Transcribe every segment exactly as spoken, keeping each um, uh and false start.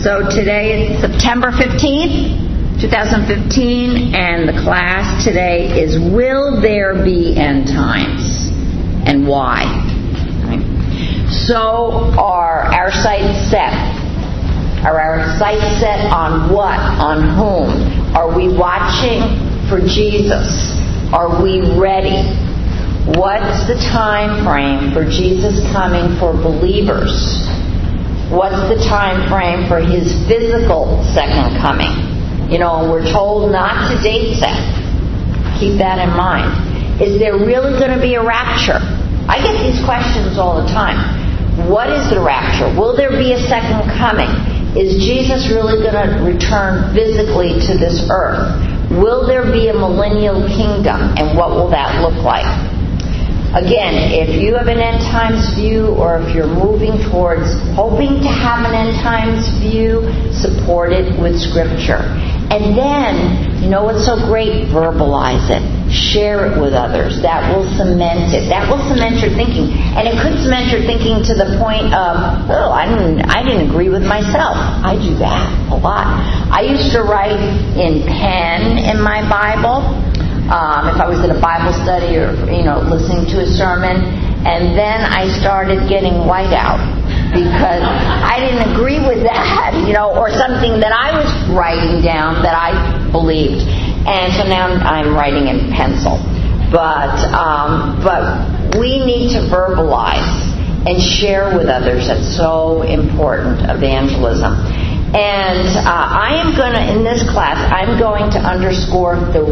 So today is September fifteenth, twenty fifteen, and the class today is Will There Be End Times, and why? Right. So are our sights set? Are our sights set on what? On whom? Are we watching for Jesus? Are we ready? What's the time frame for Jesus coming for believers? What's the time frame for His physical second coming? You know, and we're told not to date set. Keep that in mind. Is there really going to be a rapture? I get these questions all the time. What is the rapture? Will there be a second coming? Is Jesus really going to return physically to this earth? Will there be a millennial kingdom? And what will that look like? Again, if you have an end times view, or if you're moving towards hoping to have an end times view, support it with Scripture. And then, you know what's so great? Verbalize it. Share it with others. That will cement it. That will cement your thinking. And it could cement your thinking to the point of, oh, I didn't, I didn't agree with myself. I do that a lot. I used to write in pen in my Bible. Um, if I was in a Bible study or, you know, listening to a sermon, and then I started getting whiteout because I didn't agree with that, you know, or something that I was writing down that I believed, and so now I'm writing in pencil. But um, but we need to verbalize and share with others. That's so important. Evangelism. And uh, I am going to, in this class, I'm going to underscore the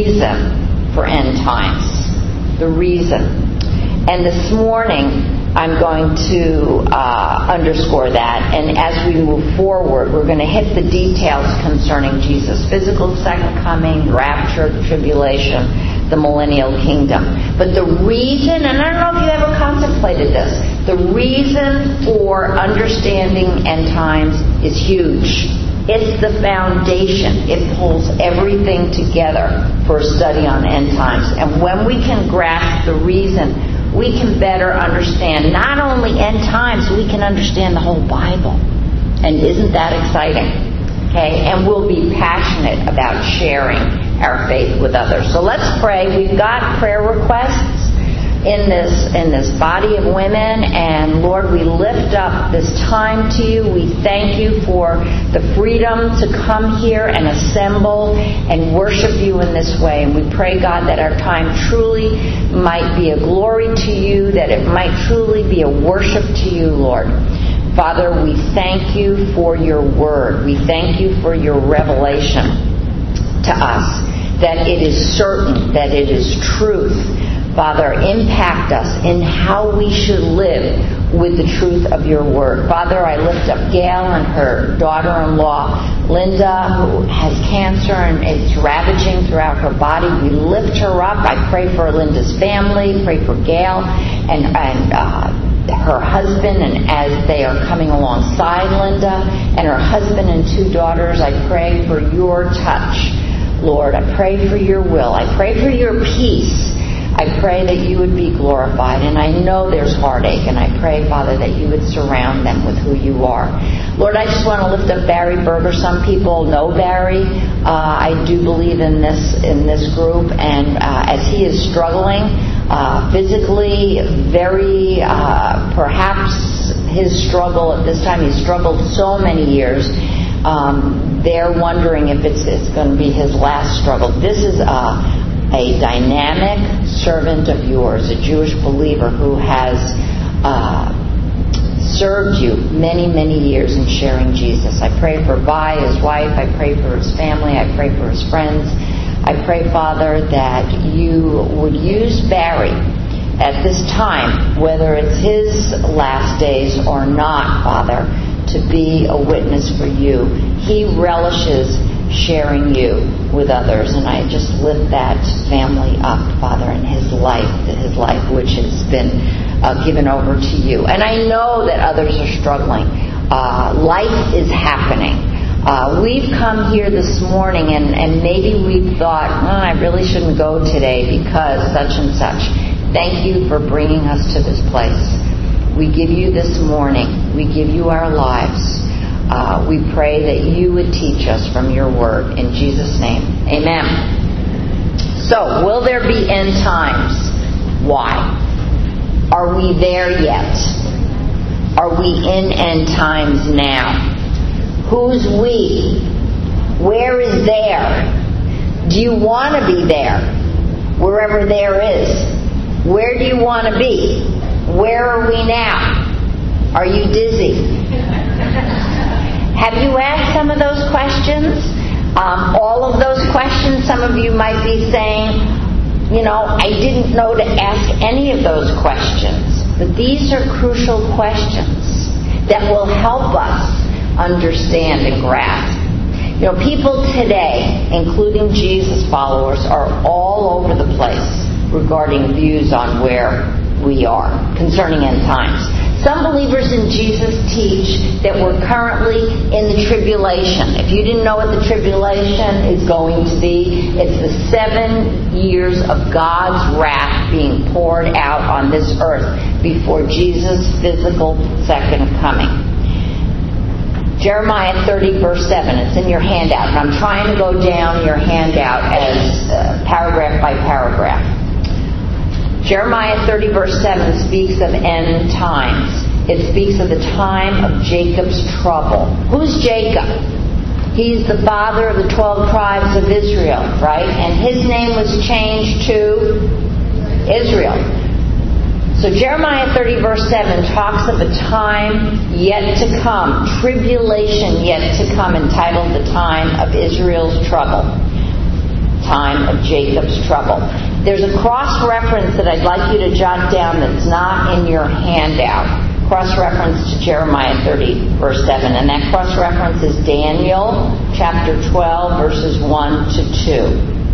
reason for end times. The reason. And this morning, I'm going to uh, underscore that. And as we move forward, we're going to hit the details concerning Jesus' physical second coming, rapture, tribulation, the millennial kingdom. But the reason, and I don't know if you ever contemplated this, the reason for understanding end times is huge. It's the foundation. It pulls everything together for a study on end times. And when we can grasp the reason, we can better understand not only end times, we can understand the whole Bible. And isn't that exciting? Okay, and we'll be passionate about sharing our faith with others. So let's pray. We've got prayer requests in this in this body of women, and Lord, we lift up this time to you. We thank you for the freedom to come here and assemble and worship you in this way. And we pray, God, that our time truly might be a glory to you, that it might truly be a worship to you, Lord. Father, we thank you for your word. We thank you for your revelation to us, that it is certain, that it is truth. Father, impact us in how we should live with the truth of your word. Father, I lift up Gail and her daughter-in-law, Linda, who has cancer and it's ravaging throughout her body. We lift her up. I pray for Linda's family, pray for Gail and, and uh, her husband, and as they are coming alongside Linda and her husband and two daughters, I pray for your touch, Lord. I pray for your will. I pray for your peace. I pray that you would be glorified, and I know there's heartache, and I pray, Father, that you would surround them with who you are. Lord, I just want to lift up Barry Berger. Some people know Barry. Uh, I do believe in this in this group, and uh, as he is struggling uh, physically, very uh, perhaps his struggle at this time, he's struggled so many years. Um, they're wondering if it's, it's going to be his last struggle. This is a a dynamic servant of yours, a Jewish believer who has uh, served you many, many years in sharing Jesus. I pray for Vi, his wife. I pray for his family. I pray for his friends. I pray, Father, that you would use Barry at this time, whether it's his last days or not, Father, to be a witness for you. He relishes sharing you with others, and I just lift that family up, Father, in his life, his life which has been uh, given over to you. And I know that others are struggling. Uh, life is happening. Uh, we've come here this morning, and, and maybe we've thought, oh, I really shouldn't go today because such and such. Thank you for bringing us to this place. We give you this morning. We give you our lives. Uh, we we pray that you would teach us from your word. In Jesus' name, amen. So, will there be end times? Why? Are we there yet? Are we in end times now? Who's we? Where is there? Do you want to be there? Wherever there is. Where do you want to be? Where are we now? Are you dizzy? Have you asked some of those questions? Um, all of those questions, some of you might be saying, you know, I didn't know to ask any of those questions. But these are crucial questions that will help us understand and grasp. You know, people today, including Jesus followers, are all over the place regarding views on where we are concerning end times. Some believers in Jesus teach that we're currently in the tribulation. If you didn't know what the tribulation is going to be, it's the seven years of God's wrath being poured out on this earth before Jesus' physical second coming. Jeremiah thirty, verse seven. It's in your handout. And I'm trying to go down your handout as uh, paragraph by paragraph. Jeremiah thirty, verse seven speaks of end times. It speaks of the time of Jacob's trouble. Who's Jacob? He's the father of the twelve tribes of Israel, right? And his name was changed to Israel. So Jeremiah thirty, verse seven talks of a time yet to come, tribulation yet to come, entitled the time of Israel's trouble. Time of Jacob's trouble. There's a cross-reference that I'd like you to jot down that's not in your handout. Cross-reference to Jeremiah thirty, verse seven. And that cross-reference is Daniel chapter twelve, verses one to two.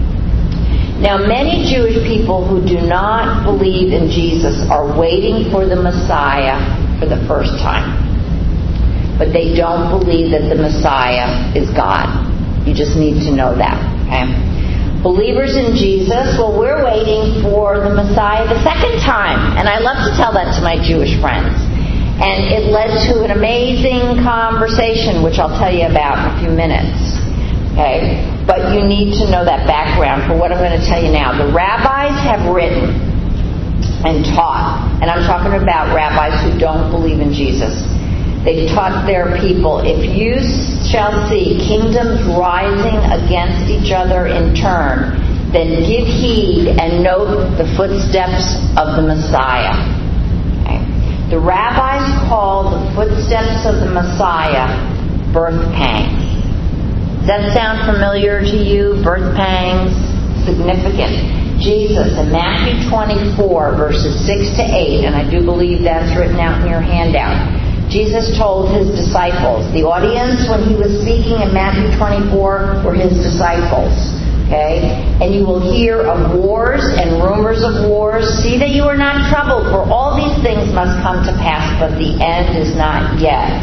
Now, many Jewish people who do not believe in Jesus are waiting for the Messiah for the first time. But they don't believe that the Messiah is God. You just need to know that, okay? Believers in Jesus, well, we're waiting for the Messiah the second time. And I love to tell that to my Jewish friends. And it led to an amazing conversation, which I'll tell you about in a few minutes. Okay? But you need to know that background for what I'm going to tell you now. The rabbis have written and taught, and I'm talking about rabbis who don't believe in Jesus. They've taught their people, if you shall see kingdoms rising against each other in turn, then give heed and note the footsteps of the Messiah. Okay. The rabbis call the footsteps of the Messiah birth pangs. Does that sound familiar to you? Birth pangs? Significant. Jesus in Matthew twenty-four, verses six to eight, and I do believe that's written out in your handout. Jesus told his disciples, the audience when he was speaking in Matthew twenty-four were his disciples. Okay? And you will hear of wars and rumors of wars. See that you are not troubled, for all these things must come to pass, but the end is not yet.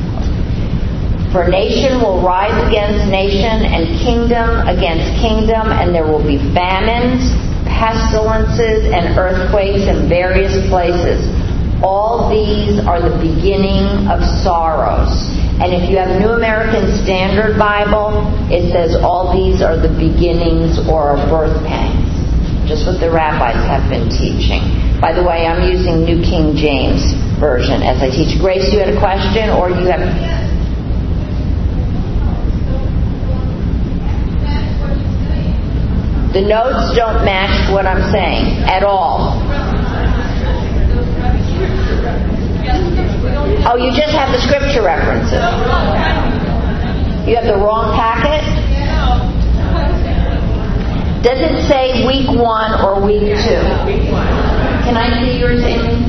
For nation will rise against nation, and kingdom against kingdom, and there will be famines, pestilences, and earthquakes in various places. All these are the beginning of sorrows. And if you have New American Standard Bible, it says all these are the beginnings or birth pangs. Just what the rabbis have been teaching. By the way, I'm using New King James Version as I teach. Grace, you had a question, or you have... The notes don't match what I'm saying at all. Oh, you just have the scripture references. You have the wrong packet? Does it say week one or week two? Can I see yours, Amy?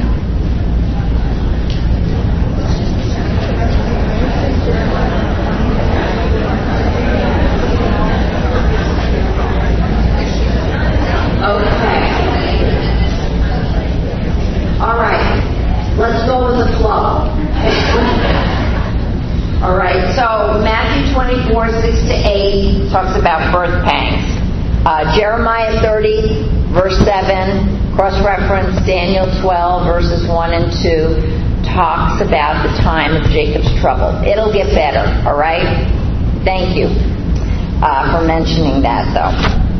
Okay. All right. Let's go with the flow. All right. So Matthew twenty-four, six to eight talks about birth pangs. Uh, Jeremiah thirty, verse seven, cross-reference Daniel twelve, verses one and two, talks about the time of Jacob's trouble. It'll get better, all right? Thank you uh, for mentioning that, though.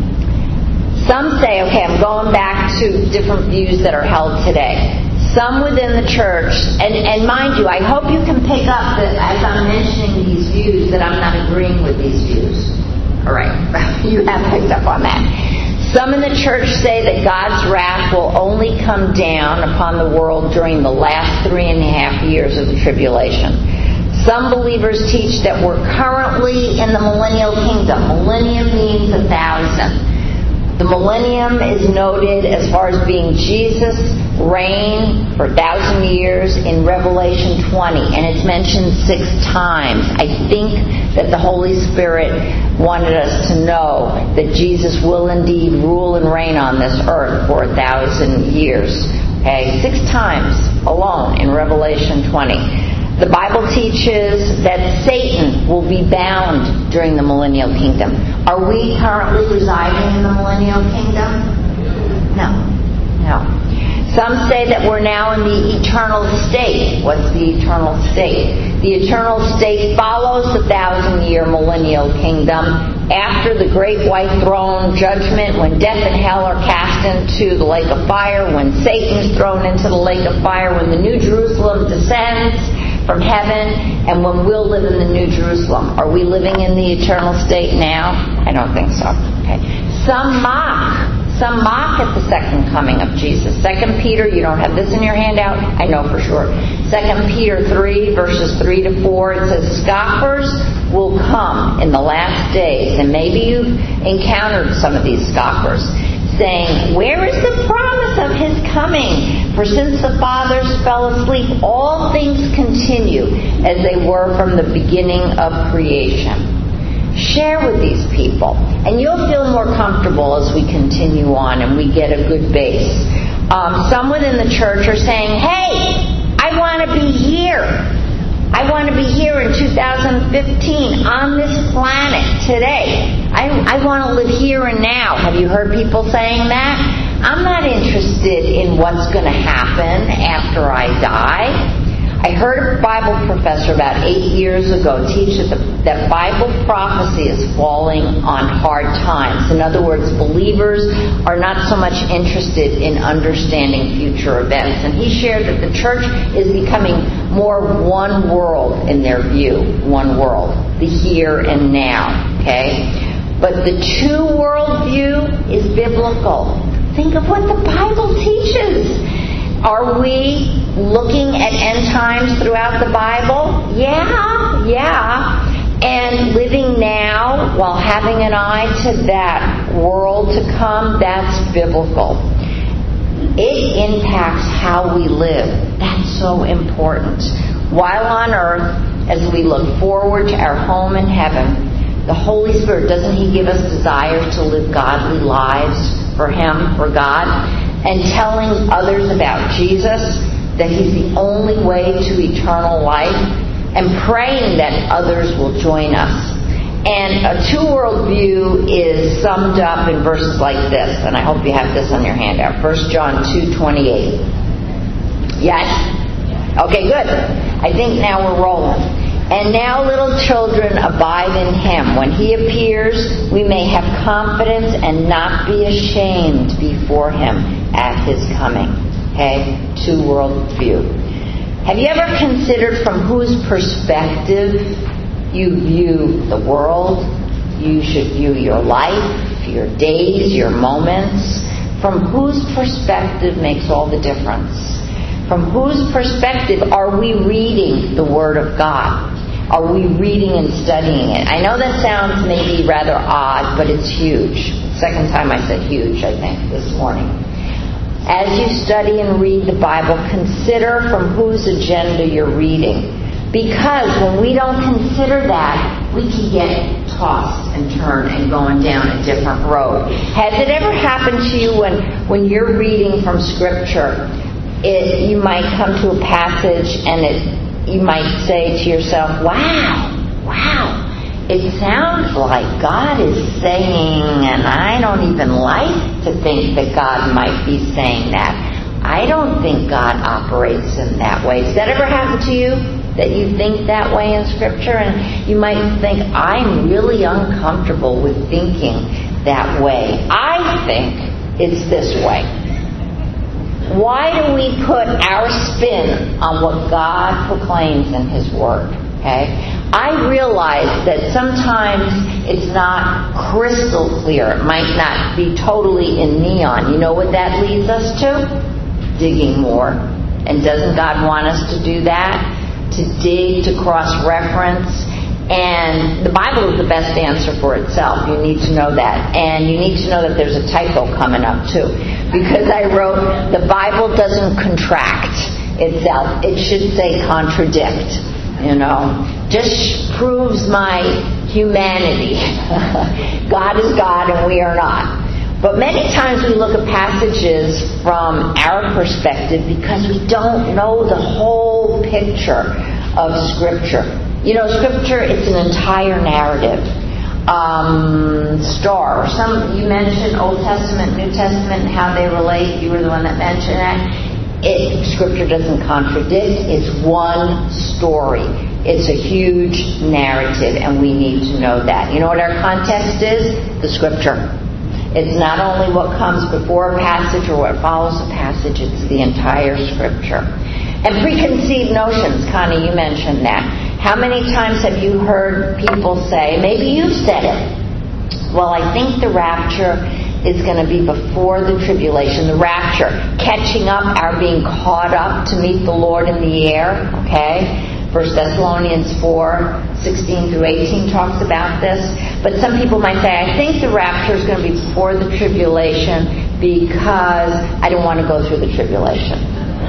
Some say, okay, I'm going back to different views that are held today. Some within the church, and, and mind you, I hope you can pick up that as I'm mentioning these views that I'm not agreeing with these views. All right, you have picked up on that. Some in the church say that God's wrath will only come down upon the world during the last three and a half years of the tribulation. Some believers teach that we're currently in the millennial kingdom. Millennium means a thousand. The millennium is noted as far as being Jesus' reign for a thousand years in Revelation twenty, and it's mentioned six times. I think that the Holy Spirit wanted us to know that Jesus will indeed rule and reign on this earth for a thousand years. Okay, six times alone in Revelation twenty. The Bible teaches that Satan will be bound during the millennial kingdom. Are we currently residing in the millennial kingdom? No. No. Some say that we're now in the eternal state. What's the eternal state? The eternal state follows the thousand-year millennial kingdom after the great white throne judgment, when death and hell are cast into the lake of fire, when Satan's thrown into the lake of fire, when the New Jerusalem descends from heaven, and when we'll live in the New Jerusalem. Are we living in the eternal state now? I don't think so. Okay. Some mock. Some mock at the second coming of Jesus. Second Peter, you don't have this in your handout, I know for sure. Second Peter three, verses three to four, it says, scoffers will come in the last days. And maybe you've encountered some of these scoffers, saying, where is the promise of his coming? For since the fathers fell asleep, all things continue as they were from the beginning of creation. Share with these people, and you'll feel more comfortable as we continue on and we get a good base. Um, some within the church are saying, hey, I want to be here. I want to be here in two thousand fifteen on this planet today. I, I want to live here and now. Have you heard people saying that? I'm not interested in what's going to happen after I die. I heard a Bible professor about eight years ago teach that, the, that Bible prophecy is falling on hard times. In other words, believers are not so much interested in understanding future events. And he shared that the church is becoming more one world in their view. One world. The here and now. Okay? But the two world view is biblical. Think of what the Bible teaches. Are we looking at end times throughout the Bible? Yeah, yeah. And living now while having an eye to that world to come, that's biblical. It impacts how we live. That's so important. While on earth, as we look forward to our home in heaven, the Holy Spirit, doesn't He give us desires to live godly lives for Him, for God? And telling others about Jesus, that He's the only way to eternal life, and praying that others will join us. And a two-world view is summed up in verses like this, and I hope you have this on your handout. First John two twenty-eight. Yes? Okay, good. I think now we're rolling. And now, little children, abide in Him. When He appears, we may have confidence and not be ashamed before Him at His coming. Okay? Two-world view. Have you ever considered from whose perspective you view the world? You should view your life, your days, your moments. From whose perspective makes all the difference? From whose perspective are we reading the Word of God? Are we reading and studying it? I know that sounds maybe rather odd, but it's huge. Second time I said huge, I think, this morning. As you study and read the Bible, consider from whose agenda you're reading. Because when we don't consider that, we can get tossed and turned and going down a different road. Has it ever happened to you when, when you're reading from Scripture, it, you might come to a passage and it you might say to yourself, wow, wow, it sounds like God is saying, and I don't even like to think that God might be saying that. I don't think God operates in that way. Does that ever happen to you? That you think that way in Scripture? And you might think, I'm really uncomfortable with thinking that way. I think it's this way. Why do we put our spin on what God proclaims in His Word? Okay? I realize that sometimes it's not crystal clear. It might not be totally in neon. You know what that leads us to? Digging more. And doesn't God want us to do that? To dig, to cross-reference. And the Bible is the best answer for itself. You need to know that. And you need to know that there's a typo coming up, too. Because I wrote, the Bible doesn't contract itself. It should say contradict. You know, just proves my humanity. God is God and we are not. But many times we look at passages from our perspective because we don't know the whole picture of Scripture. You know, Scripture, it's an entire narrative. Um, star. Some, you mentioned Old Testament, New Testament, and how they relate. You were the one that mentioned that. It, Scripture doesn't contradict. It's one story. It's a huge narrative, and we need to know that. You know what our context is? The Scripture. It's not only what comes before a passage or what follows a passage. It's the entire Scripture. And preconceived notions, Connie, you mentioned that. How many times have you heard people say, maybe you've said it, well, I think the rapture is going to be before the tribulation. The rapture, catching up, our being caught up to meet the Lord in the air, okay? First Thessalonians four, sixteen through eighteen talks about this. But some people might say, I think the rapture is going to be before the tribulation because I don't want to go through the tribulation.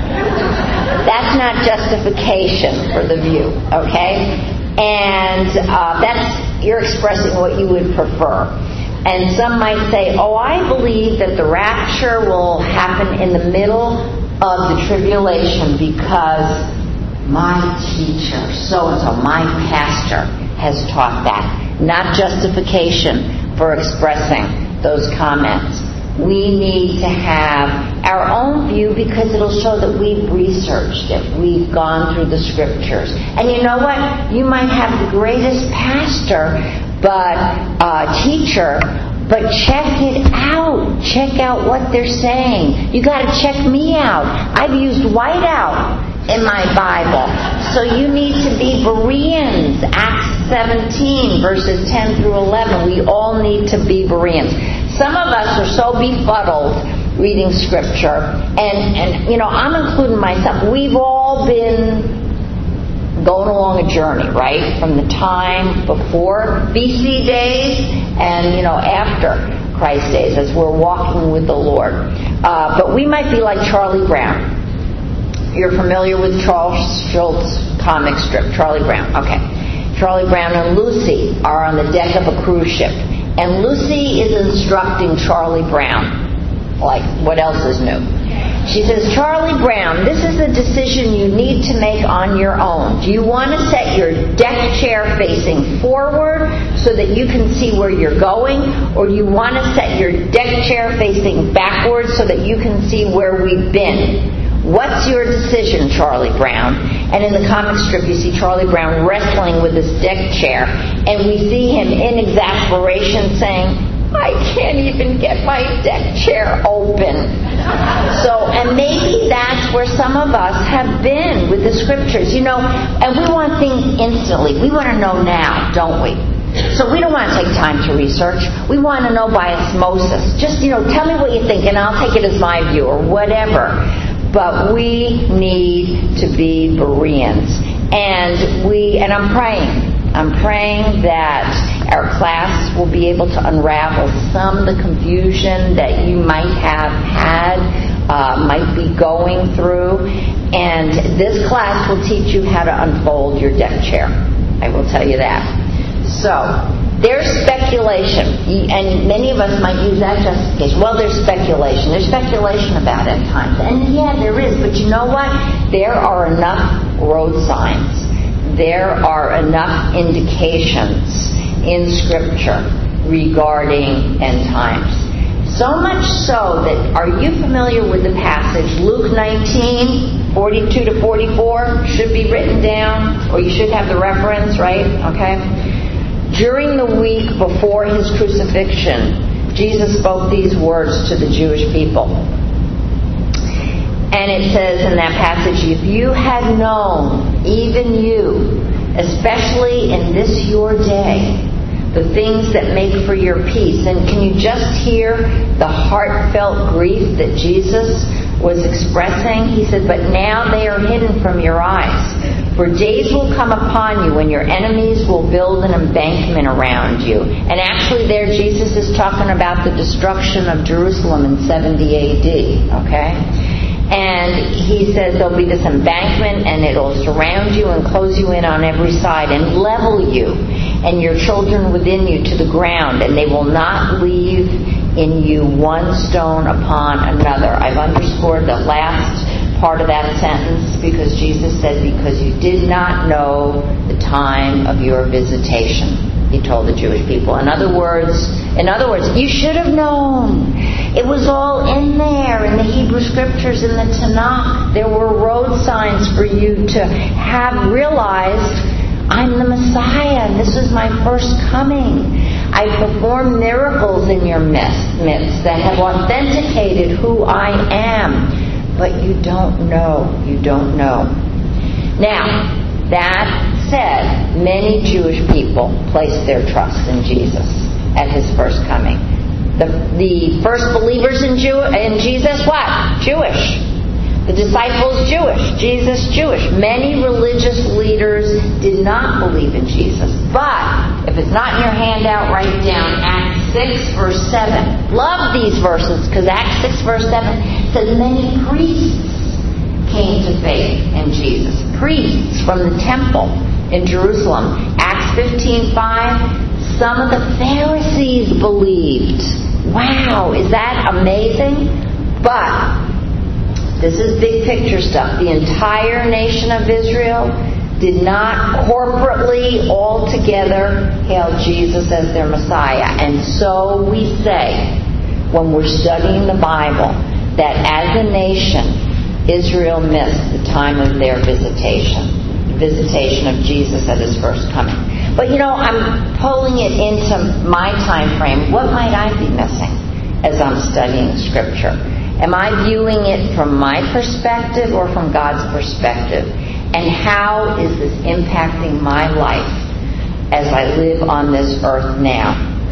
That's not justification for the view, okay? And uh, that's, you're expressing what you would prefer. And some might say, oh, I believe that the rapture will happen in the middle of the tribulation because my teacher, so-and-so, my pastor, has taught that. Not justification for expressing those comments. We need to have our own view because it'll show that we've researched it. We've gone through the Scriptures. And you know what? You might have the greatest pastor, but uh, teacher, but check it out. Check out what they're saying. You got to check me out. I've used whiteout in my Bible. So you need to be Bereans. Acts seventeen, verses ten through eleven. We all need to be Bereans. Some of us are so befuddled reading Scripture, and, and you know, I'm including myself. We've all been going along a journey, right? From the time before B C days and, you know, after Christ days as we're walking with the Lord. Uh, but we might be like Charlie Brown. You're familiar with Charles Schultz comic strip, Charlie Brown. Okay. Charlie Brown and Lucy are on the deck of a cruise ship. And Lucy is instructing Charlie Brown. Like, what else is new? She says, Charlie Brown, this is a decision you need to make on your own. Do you want to set your deck chair facing forward so that you can see where you're going? Or do you want to set your deck chair facing backwards so that you can see where we've been? What's your decision, Charlie Brown? And in the comic strip, you see Charlie Brown wrestling with his deck chair. And we see him in exasperation saying, I can't even get my deck chair open. So, and maybe that's where some of us have been with the Scriptures. You know, and we want things instantly. We want to know now, don't we? So we don't want to take time to research. We want to know by osmosis. Just, you know, tell me what you think and I'll take it as my view or whatever. But we need to be Bereans. And we, and I'm praying. I'm praying that our class will be able to unravel some of the confusion that you might have had, uh, might be going through. And this class will teach you how to unfold your deck chair. I will tell you that. So, there's speculation, and many of us might use that justification. Well, there's speculation. There's speculation about end times. And yeah, there is. But you know what? There are enough road signs. There are enough indications in Scripture regarding end times. So much so that, are you familiar with the passage, Luke nineteen, forty-two to forty-four? Should be written down, or you should have the reference, right? Okay. During the week before his crucifixion, Jesus spoke these words to the Jewish people. And it says in that passage, if you had known, even you, especially in this your day, the things that make for your peace. And can you just hear the heartfelt grief that Jesus was expressing? He said, but now they are hidden from your eyes. For days will come upon you when your enemies will build an embankment around you. And actually there Jesus is talking about the destruction of Jerusalem in seventy A D. Okay? And he says there'll be this embankment and it'll surround you and close you in on every side and level you and your children within you to the ground, and they will not leave in you one stone upon another. I've underscored the last part of that sentence because Jesus said, because you did not know the time of your visitation, he told the Jewish people. In other words, in other words, you should have known. It was all in there in the Hebrew Scriptures, in the Tanakh. There were road signs for you to have realized, I'm the Messiah, and this is my first coming. I perform miracles in your midst that have authenticated who I am. But you don't know. You don't know. Now, that said, many Jewish people placed their trust in Jesus at his first coming. The, the first believers in, Jew, in Jesus, what? Jewish. The disciples, Jewish. Jesus, Jewish. Many religious leaders did not believe in Jesus. But, if it's not in your handout, write it down. Acts six, verse seven. Love these verses, because Acts six, verse seven says many priests came to faith in Jesus. Priests from the temple in Jerusalem. Acts fifteen, five. Some of the Pharisees believed. Wow, is that amazing? But this is big picture stuff. The entire nation of Israel did not corporately, all together, hail Jesus as their Messiah. And so we say, when we're studying the Bible, that as a nation, Israel missed the time of their visitation, the visitation of Jesus at his first coming. But you know, I'm pulling it into my time frame. What might I be missing as I'm studying Scripture? Am I viewing it from my perspective or from God's perspective? And how is this impacting my life as I live on this earth now?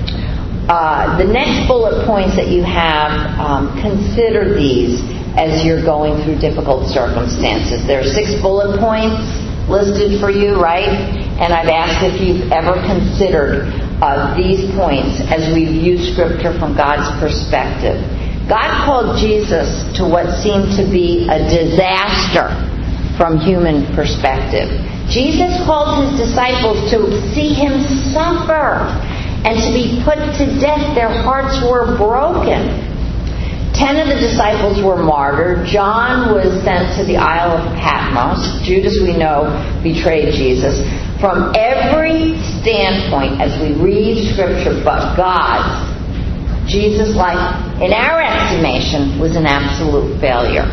Uh, the next bullet points that you have, um, consider these as you're going through difficult circumstances. There are six bullet points listed for you, right? And I've asked if you've ever considered uh, these points as we view Scripture from God's perspective. God called Jesus to what seemed to be a disaster from human perspective. Jesus called his disciples to see him suffer and to be put to death. Their hearts were broken. Ten of the disciples were martyred. John was sent to the Isle of Patmos. Judas, we know, betrayed Jesus. From every standpoint, as we read Scripture, but God's, Jesus' life, in our estimation, was an absolute failure.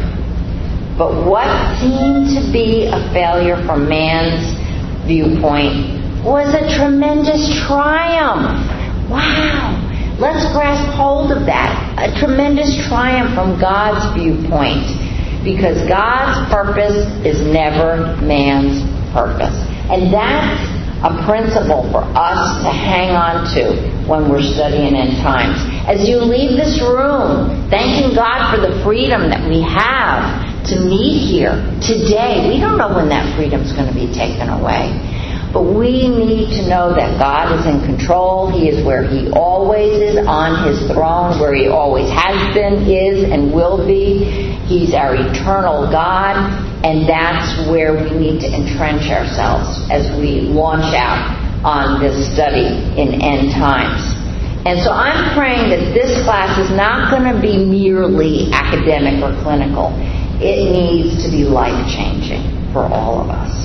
But what seemed to be a failure from man's viewpoint was a tremendous triumph. Wow! Let's grasp hold of that. A tremendous triumph from God's viewpoint. Because God's purpose is never man's purpose. And that's a principle for us to hang on to when we're studying end times. As you leave this room, thanking God for the freedom that we have to meet here today. We don't know when that freedom's going to be taken away. But we need to know that God is in control. He is where He always is, on His throne, where He always has been, is, and will be. He's our eternal God, and that's where we need to entrench ourselves as we launch out on this study in end times. And so I'm praying that this class is not going to be merely academic or clinical. It needs to be life-changing for all of us.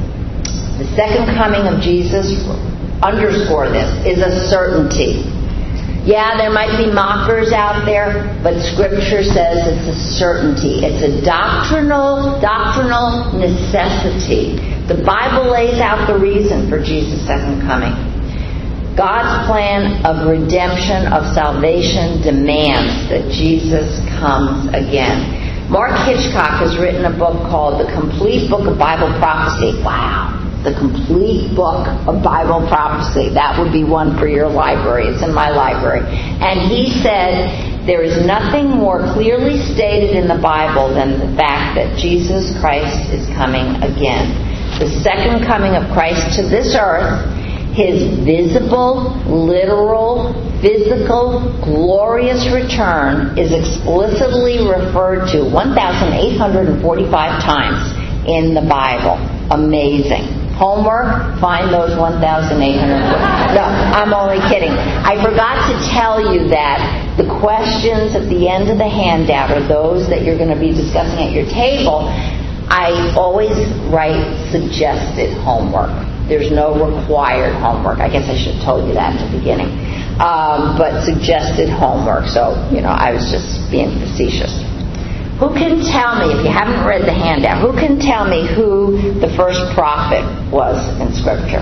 The second coming of Jesus, underscore this, is a certainty. Yeah, there might be mockers out there, but Scripture says it's a certainty. It's a doctrinal, doctrinal necessity. The Bible lays out the reason for Jesus' second coming. God's plan of redemption, of salvation, demands that Jesus comes again. Mark Hitchcock has written a book called The Complete Book of Bible Prophecy. Wow. The Complete Book of Bible Prophecy. That would be one for your library. It's in my library. And he said, there is nothing more clearly stated in the Bible than the fact that Jesus Christ is coming again. The second coming of Christ to this earth, His visible, literal, physical, glorious return is explicitly referred to one thousand eight hundred forty-five times in the Bible. Amazing. Homework, find those one thousand eight hundred forty-five. No, I'm only kidding. I forgot to tell you that the questions at the end of the handout are those that you're going to be discussing at your table. I always write suggested homework. There's no required homework. I guess I should have told you that in the beginning. Um, but suggested homework. So, you know, I was just being facetious. Who can tell me, if you haven't read the handout, who can tell me who the first prophet was in Scripture?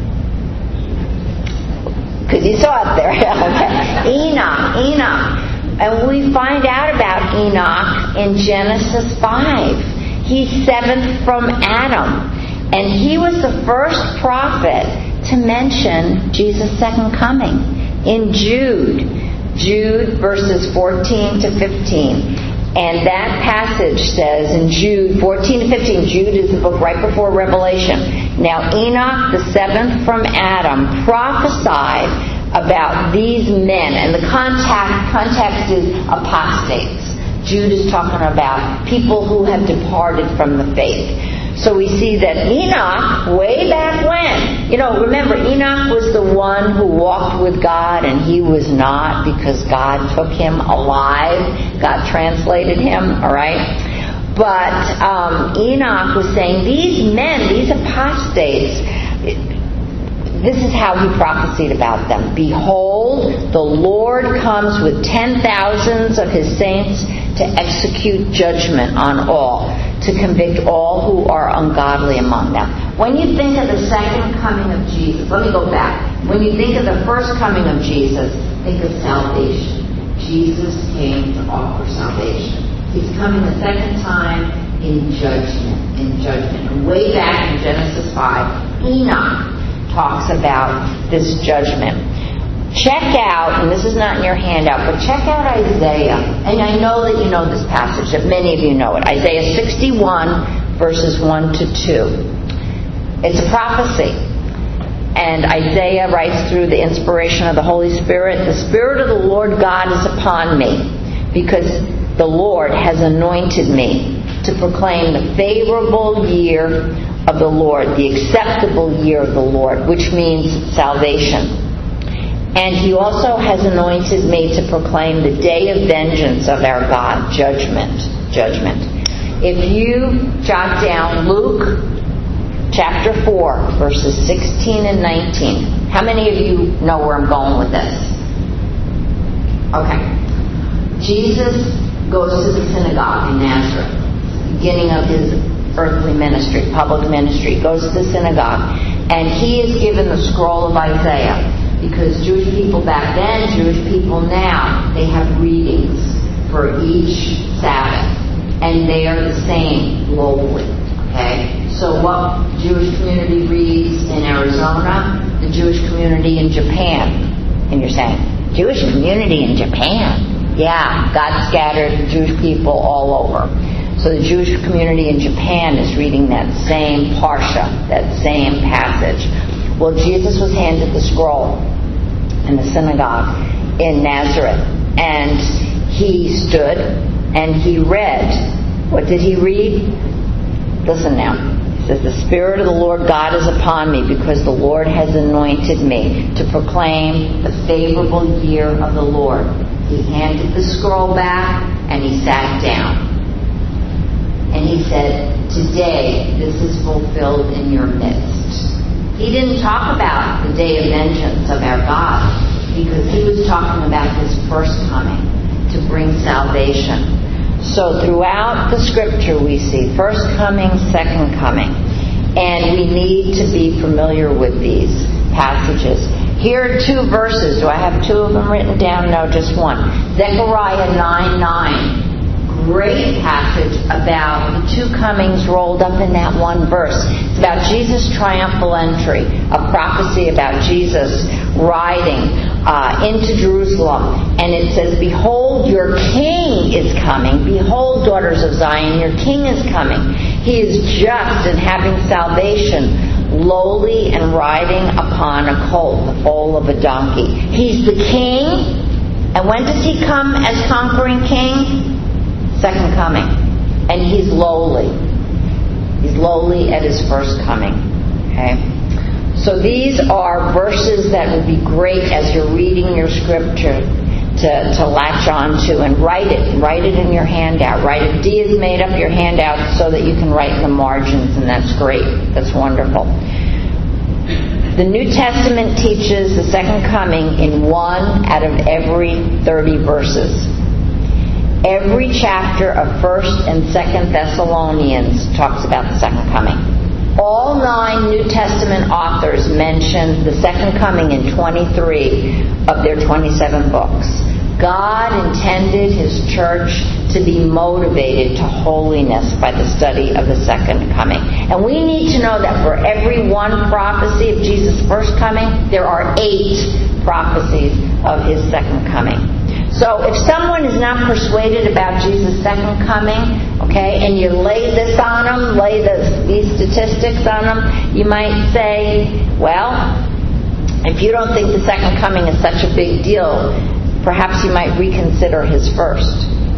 Because you saw it there. Okay. Enoch. Enoch. And we find out about Enoch in Genesis five. He's seventh from Adam. And he was the first prophet to mention Jesus' second coming. In Jude, Jude verses fourteen to fifteen. And that passage says in Jude fourteen to fifteen, Jude is the book right before Revelation. Now Enoch, the seventh from Adam, prophesied about these men. And the contact, context is apostates. Jude is talking about people who have departed from the faith. So we see that Enoch, way back when, you know, remember, Enoch was the one who walked with God and he was not because God took him alive. God translated him, all right? But um, Enoch was saying, these men, these apostates, this is how he prophesied about them. Behold, the Lord comes with ten thousands of his saints to execute judgment on all, to convict all who are ungodly among them. When you think of the second coming of Jesus, let me go back. When you think of the first coming of Jesus, think of salvation. Jesus came to offer salvation. He's coming the second time in judgment. In judgment. And way back in Genesis five, Enoch talks about this judgment. Check out, and this is not in your handout, but check out Isaiah. And I know that you know this passage, that many of you know it. Isaiah sixty-one, verses one to two. It's a prophecy. And Isaiah writes through the inspiration of the Holy Spirit, the Spirit of the Lord God is upon me, because the Lord has anointed me to proclaim the favorable year of the Lord, the acceptable year of the Lord, which means salvation. And he also has anointed me to proclaim the day of vengeance of our God, judgment, judgment. If you jot down Luke chapter four, verses sixteen and nineteen. How many of you know where I'm going with this? Okay. Jesus goes to the synagogue in Nazareth, beginning of his earthly ministry, public ministry, goes to the synagogue, and he is given the scroll of Isaiah. Because Jewish people back then, Jewish people now, they have readings for each Sabbath. And they are the same globally. Okay? So what Jewish community reads in Arizona, the Jewish community in Japan. And you're saying, Jewish community in Japan? Yeah, God scattered Jewish people all over. So the Jewish community in Japan is reading that same parsha, that same passage. Well, Jesus was handed the scroll in the synagogue in Nazareth, and he stood and he read. What did he read? Listen now. It says, the Spirit of the Lord God is upon me, because the Lord has anointed me to proclaim the favorable year of the Lord. He handed the scroll back and he sat down. And he said, today this is fulfilled in your midst. He didn't talk about the day of vengeance of our God. because he was talking about his first coming to bring salvation. So throughout the scripture we see first coming, second coming. And we need to be familiar with these passages. Here are two verses. Do I have two of them written down? No, just one. Zechariah nine nine. Great passage about the two comings rolled up in that one verse. It's about Jesus' triumphal entry, a prophecy about Jesus riding uh, into Jerusalem. And it says, "Behold, your king is coming. Behold, daughters of Zion, your king is coming. He is just and having salvation, lowly and riding upon a colt, the foal of a donkey." He's the king. And when does he come as conquering king? Second coming. And he's lowly. He's lowly at his first coming. Okay? So these are verses that would be great as you're reading your scripture to, to latch on to and write it. Write it in your handout. Write it. Dee has made up your handout so that you can write in the margins, and that's great. That's wonderful. The New Testament teaches the second coming in one out of every thirty verses. Every chapter of First and Second Thessalonians talks about the second coming. All nine New Testament authors mention the second coming in twenty-three of their twenty-seven books. God intended His church to be motivated to holiness by the study of the second coming. And we need to know that for every one prophecy of Jesus' first coming, there are eight prophecies of His second coming. So if someone is not persuaded about Jesus' second coming, okay, and you lay this on them, lay this, these statistics on them, you might say, well, if you don't think the second coming is such a big deal, perhaps you might reconsider His first.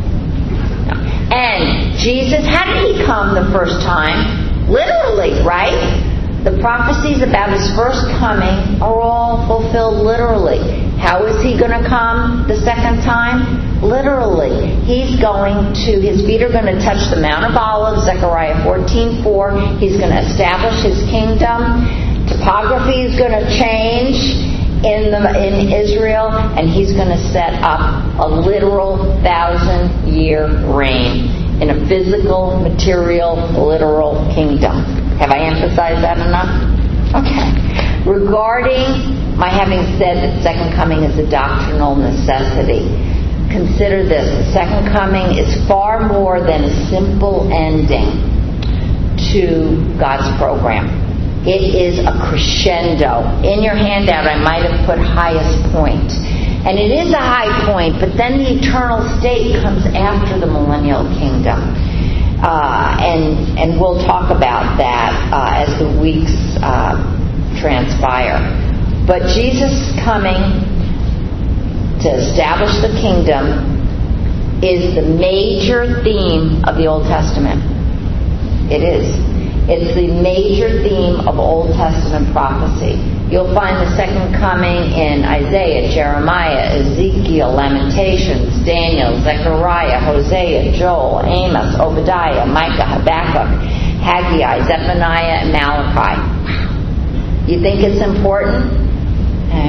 And Jesus, how did He come the first time? Literally, right? The prophecies about His first coming are all fulfilled literally. How is He going to come the second time? Literally. He's going to, His feet are going to touch the Mount of Olives, Zechariah fourteen four. He's going to establish His kingdom. Topography is going to change in the in Israel, and He's going to set up a literal thousand-year reign in a physical, material, literal kingdom. Have I emphasized that enough? Okay. Regarding my having said that second coming is a doctrinal necessity, consider this. The second coming is far more than a simple ending to God's program. It is a crescendo. In your handout, I might have put highest point. And it is a high point, but then the eternal state comes after the millennial kingdom. Uh, and, and we'll talk about that uh, as the weeks uh, transpire. But Jesus coming to establish the kingdom is the major theme of the Old Testament. It is. It's the major theme of Old Testament prophecy. You'll find the second coming in Isaiah, Jeremiah, Ezekiel, Lamentations, Daniel, Zechariah, Hosea, Joel, Amos, Obadiah, Micah, Habakkuk, Haggai, Zephaniah, and Malachi. You think it's important? Okay.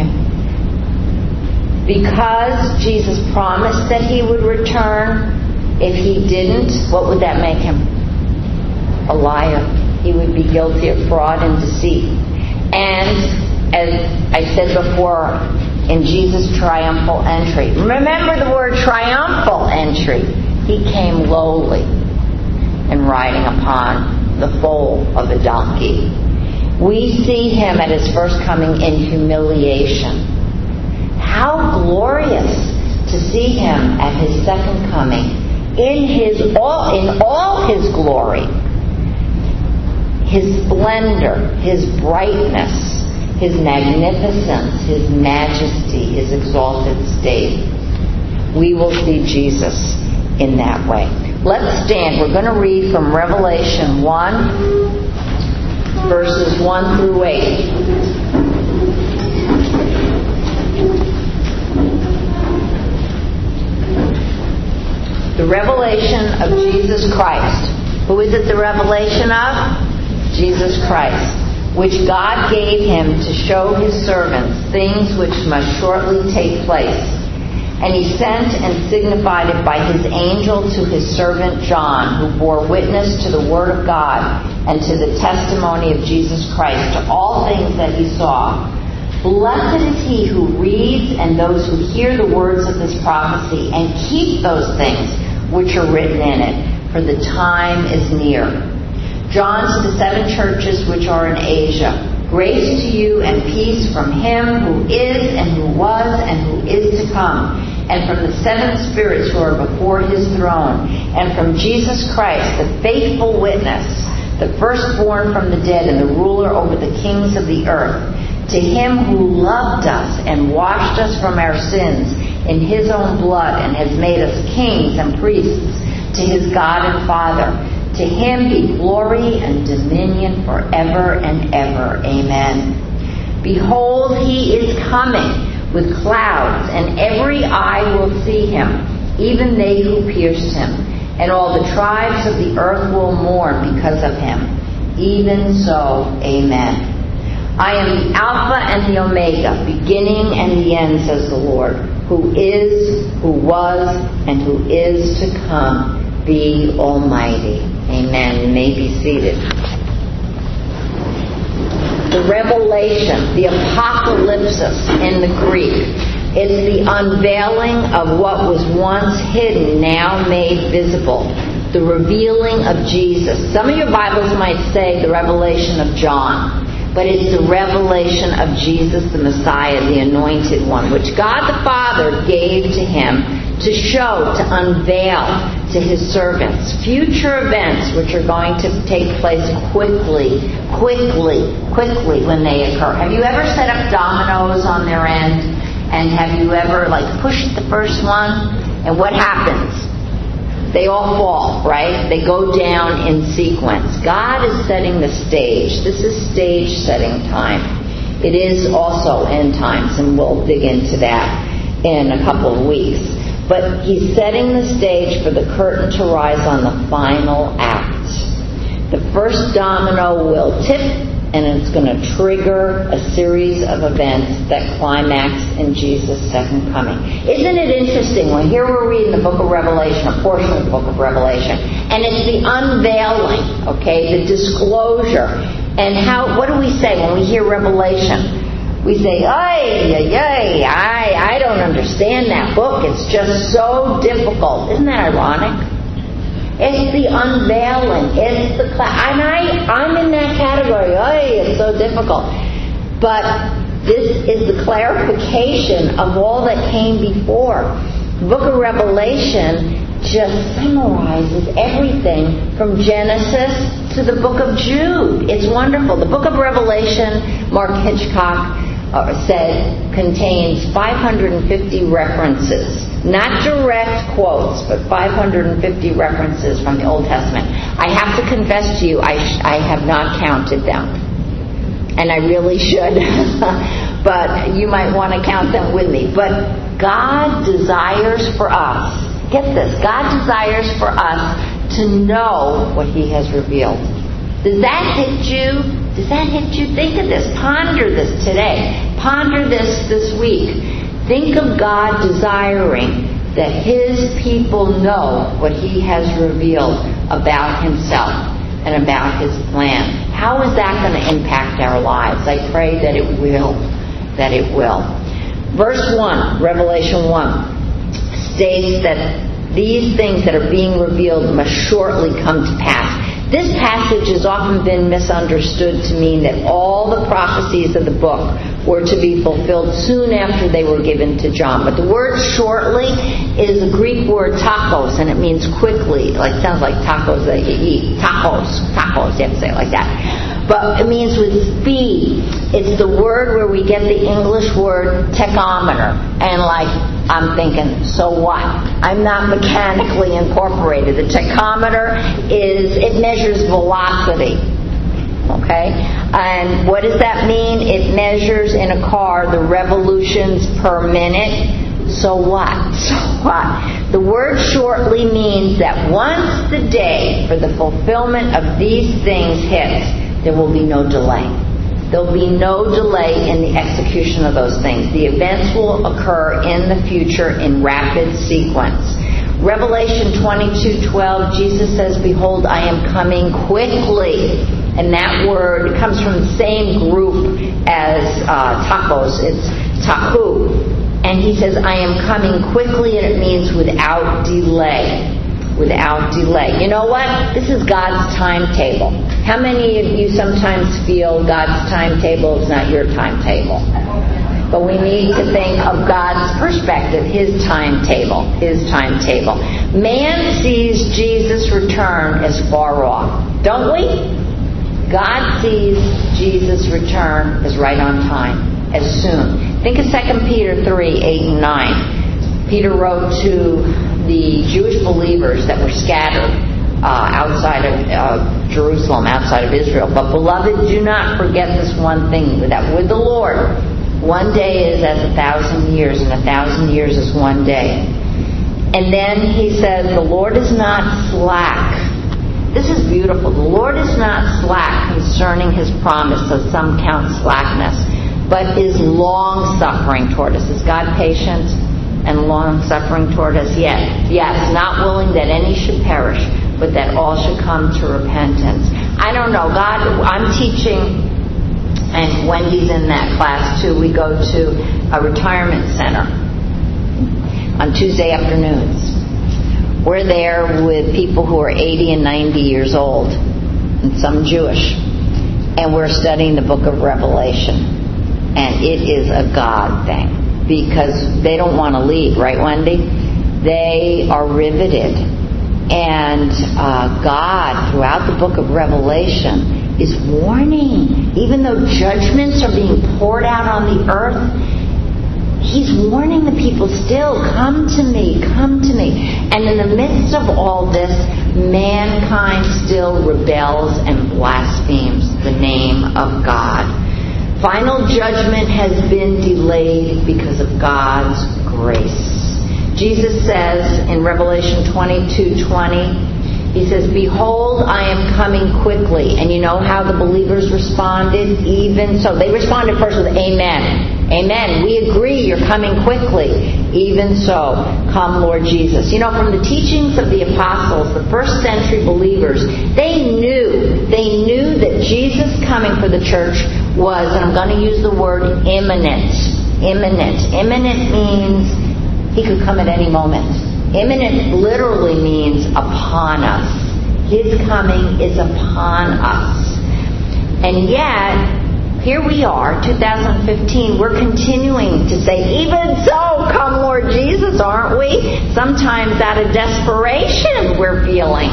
Because Jesus promised that He would return, if He didn't, what would that make Him? A liar. He would be guilty of fraud and deceit. And as I said before, in Jesus' triumphal entry, remember the word triumphal entry, He came lowly and riding upon the foal of a donkey. We see Him at His first coming in humiliation. How glorious to see Him at His second coming in His all in all His glory, His splendor, His brightness, His magnificence, His majesty, His exalted state. We will see Jesus in that way. Let's stand. We're going to read from Revelation one, verses one through eight. The revelation of Jesus Christ. Who is it the revelation of? Jesus Christ. which God gave him to show his servants things which must shortly take place. And he sent and signified it by his angel to his servant John, who bore witness to the word of God and to the testimony of Jesus Christ, to all things that he saw. Blessed is he who reads and those who hear the words of this prophecy and keep those things which are written in it, for the time is near. John to the seven churches which are in Asia. Grace to you and peace from him who is and who was and who is to come, and from the seven spirits who are before his throne, and from Jesus Christ, the faithful witness, the firstborn from the dead and the ruler over the kings of the earth. To him who loved us and washed us from our sins in his own blood and has made us kings and priests to his God and Father. To him be glory and dominion forever and ever. Amen. Behold, he is coming with clouds, and every eye will see him, even they who pierced him. And all the tribes of the earth will mourn because of him. Even so, amen. I am the Alpha and the Omega, beginning and the end, says the Lord, who is, who was, and who is to come, the Almighty. Amen. You may be seated. The revelation, the apocalypsis in the Greek, is the unveiling of what was once hidden, now made visible. The revealing of Jesus. Some of your Bibles might say the revelation of John, but it's the revelation of Jesus the Messiah, the Anointed One, which God the Father gave to him to show, to unveil to his servants future events which are going to take place quickly, quickly, quickly when they occur. Have you ever set up dominoes on their end? And have you ever like pushed the first one? And what happens? They all fall, right? They go down in sequence. God is setting the stage. This is stage setting time. It is also end times, and we'll dig into that in a couple of weeks. But he's setting the stage for the curtain to rise on the final act. The first domino will tip, and it's going to trigger a series of events that climax in Jesus' second coming. Isn't it interesting? Well, here we're reading the book of Revelation, a portion of the book of Revelation, and it's the unveiling, okay, the disclosure. And how? What do we say when we hear Revelation? We say, ay, ay, ay, I, I don't understand that book. It's just so difficult. Isn't that ironic? It's the unveiling. It's the cla- and I, I'm in that category. Ay, it's so difficult. But this is the clarification of all that came before. The book of Revelation just summarizes everything from Genesis to the book of Jude. It's wonderful. The book of Revelation, Mark Hitchcock Uh, said contains five hundred fifty references, not direct quotes, but five hundred fifty references from the Old Testament. I have to confess to you, I, sh- I have not counted them, and I really should, but you might want to count them with me. But God desires for us, get this, God desires for us to know what He has revealed. Does that hit you? Does that hit you? Think of this. Ponder this today. Ponder this this week. Think of God desiring that His people know what He has revealed about Himself and about His plan. How is that going to impact our lives? I pray that it will. That it will. Verse one, Revelation one, states that these things that are being revealed must shortly come to pass. This passage has often been misunderstood to mean that all the prophecies of the book were to be fulfilled soon after they were given to John. But the word shortly is a Greek word tacos, and it means quickly. Like, sounds like tacos that you eat. Tacos. Tacos, you have to say it like that. But it means with speed. It's the word where we get the English word tachometer. And like, I'm thinking, so what? I'm not mechanically incorporated. The tachometer is, it measures velocity. Okay? And what does that mean? It measures in a car the revolutions per minute. So what? So what? The word shortly means that once the day for the fulfillment of these things hits, there will be no delay. There'll be no delay in the execution of those things. The events will occur in the future in rapid sequence. Revelation twenty-two twelve, Jesus says, "Behold, I am coming quickly." And that word comes from the same group as uh, tacos. It's taku. And he says, "I am coming quickly," and it means without delay. Without delay. You know what? This is God's timetable. How many of you sometimes feel God's timetable is not your timetable? But we need to think of God's perspective, His timetable, His timetable. Man sees Jesus' return as far off, don't we? God sees Jesus' return as right on time, as soon. Think of Second Peter three, eight and nine. Peter wrote to the Jewish believers that were scattered uh, outside of uh, Jerusalem, outside of Israel. "But beloved, do not forget this one thing, that with the Lord, one day is as a thousand years, and a thousand years is one day." And then he says, "The Lord is not slack." This is beautiful. "The Lord is not slack concerning His promise, as some count slackness, but is long-suffering toward us." Is God patient and long-suffering toward us? Yes. Yes, not willing that any should perish, but that all should come to repentance. I don't know. God, I'm teaching, and Wendy's in that class too. We go to a retirement center on Tuesday afternoons. We're there with people who are eighty and ninety years old, and some Jewish. And we're studying the book of Revelation. And it is a God thing. Because they don't want to leave, right, Wendy? They are riveted. And uh, God, throughout the book of Revelation, is warning. Even though judgments are being poured out on the earth, He's warning the people still, come to me, come to me. And in the midst of all this, mankind still rebels and blasphemes the name of God. Final judgment has been delayed because of God's grace. Jesus says in Revelation twenty-two twenty, He says, "Behold, I am coming quickly." And you know how the believers responded? Even so, they responded first with amen. Amen. We agree you're coming quickly. Even so, come Lord Jesus. You know, from the teachings of the apostles, the first century believers, they knew, they knew that Jesus coming for the church was, and I'm going to use the word imminent. Imminent. Imminent means He could come at any moment. Imminent literally means upon us. His coming is upon us. And yet, here we are, two thousand fifteen, we're continuing to say, even so, come Lord Jesus, aren't we? Sometimes out of desperation we're feeling.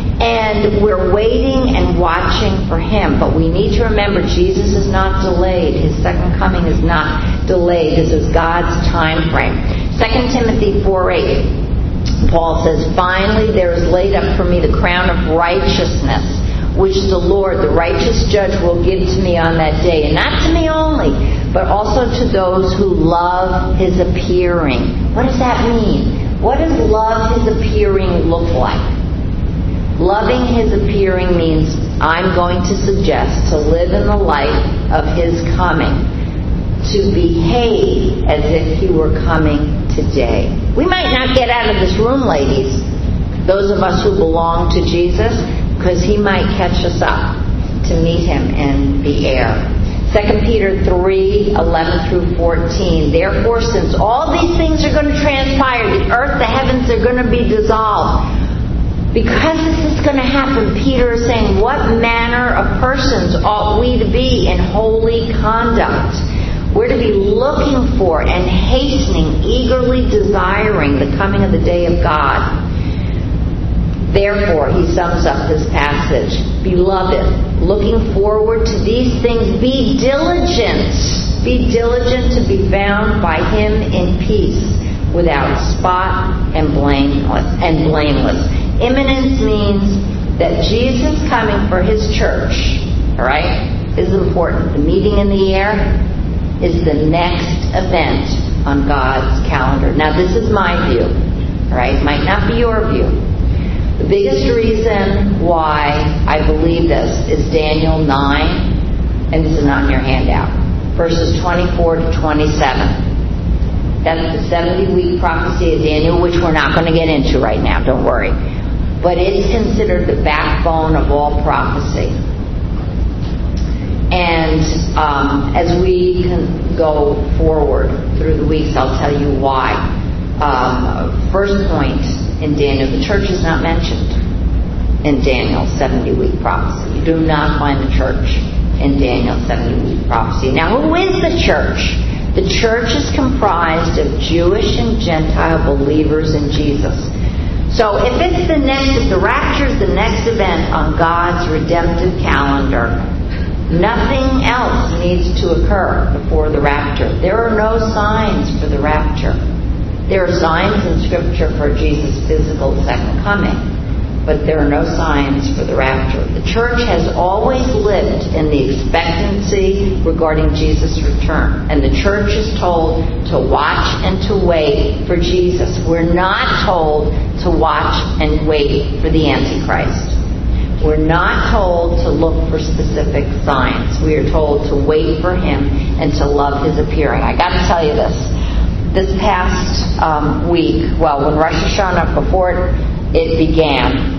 And we're waiting and watching for Him. But we need to remember, Jesus is not delayed. His second coming is not delayed. This is God's time frame. Second Timothy four eight, Paul says, "Finally there is laid up for me the crown of righteousness, which the Lord, the righteous judge, will give to me on that day. And not to me only, but also to those who love His appearing." What does that mean? What does love His appearing look like? Loving His appearing means I'm going to suggest to live in the light of His coming, to behave as if He were coming today. We might not get out of this room, ladies, those of us who belong to Jesus, because He might catch us up to meet Him in the air. Second Peter three eleven through fourteen. "Therefore, since all these things are going to transpire, the earth, the heavens are going to be dissolved." Because this is going to happen, Peter is saying, what manner of persons ought we to be in holy conduct? We're to be looking for and hastening, eagerly desiring the coming of the day of God. Therefore, he sums up this passage, "Beloved, looking forward to these things, be diligent. Be diligent to be found by Him in peace, without spot and blameless. And blameless. Imminence means that Jesus coming for His church, all right, is important. The meeting in the air is the next event on God's calendar. Now, this is my view, all right? It might not be your view. The biggest reason why I believe this is Daniel nine, and this is not in your handout, verses twenty-four to twenty-seven. That's the seventy-week prophecy of Daniel, which we're not going to get into right now, don't worry. But it's considered the backbone of all prophecy. And um, as we can go forward through the weeks, I'll tell you why. Um, first point in Daniel, the church is not mentioned in Daniel's seventy-week prophecy. You do not find the church in Daniel's seventy-week prophecy. Now, who is the church? The church is comprised of Jewish and Gentile believers in Jesus. So if it's the next, if the rapture is the next event on God's redemptive calendar, nothing else needs to occur before the rapture. There are no signs for the rapture. There are signs in Scripture for Jesus' physical second coming, but there are no signs for the rapture. The church has always lived in the expectancy regarding Jesus' return, and the church is told to watch and to wait for Jesus. We're not told to watch and wait for the Antichrist. We're not told to look for specific signs. We are told to wait for Him and to love His appearing. I got to tell you this. This past um, week, well, when Rosh Hashanah, before it began,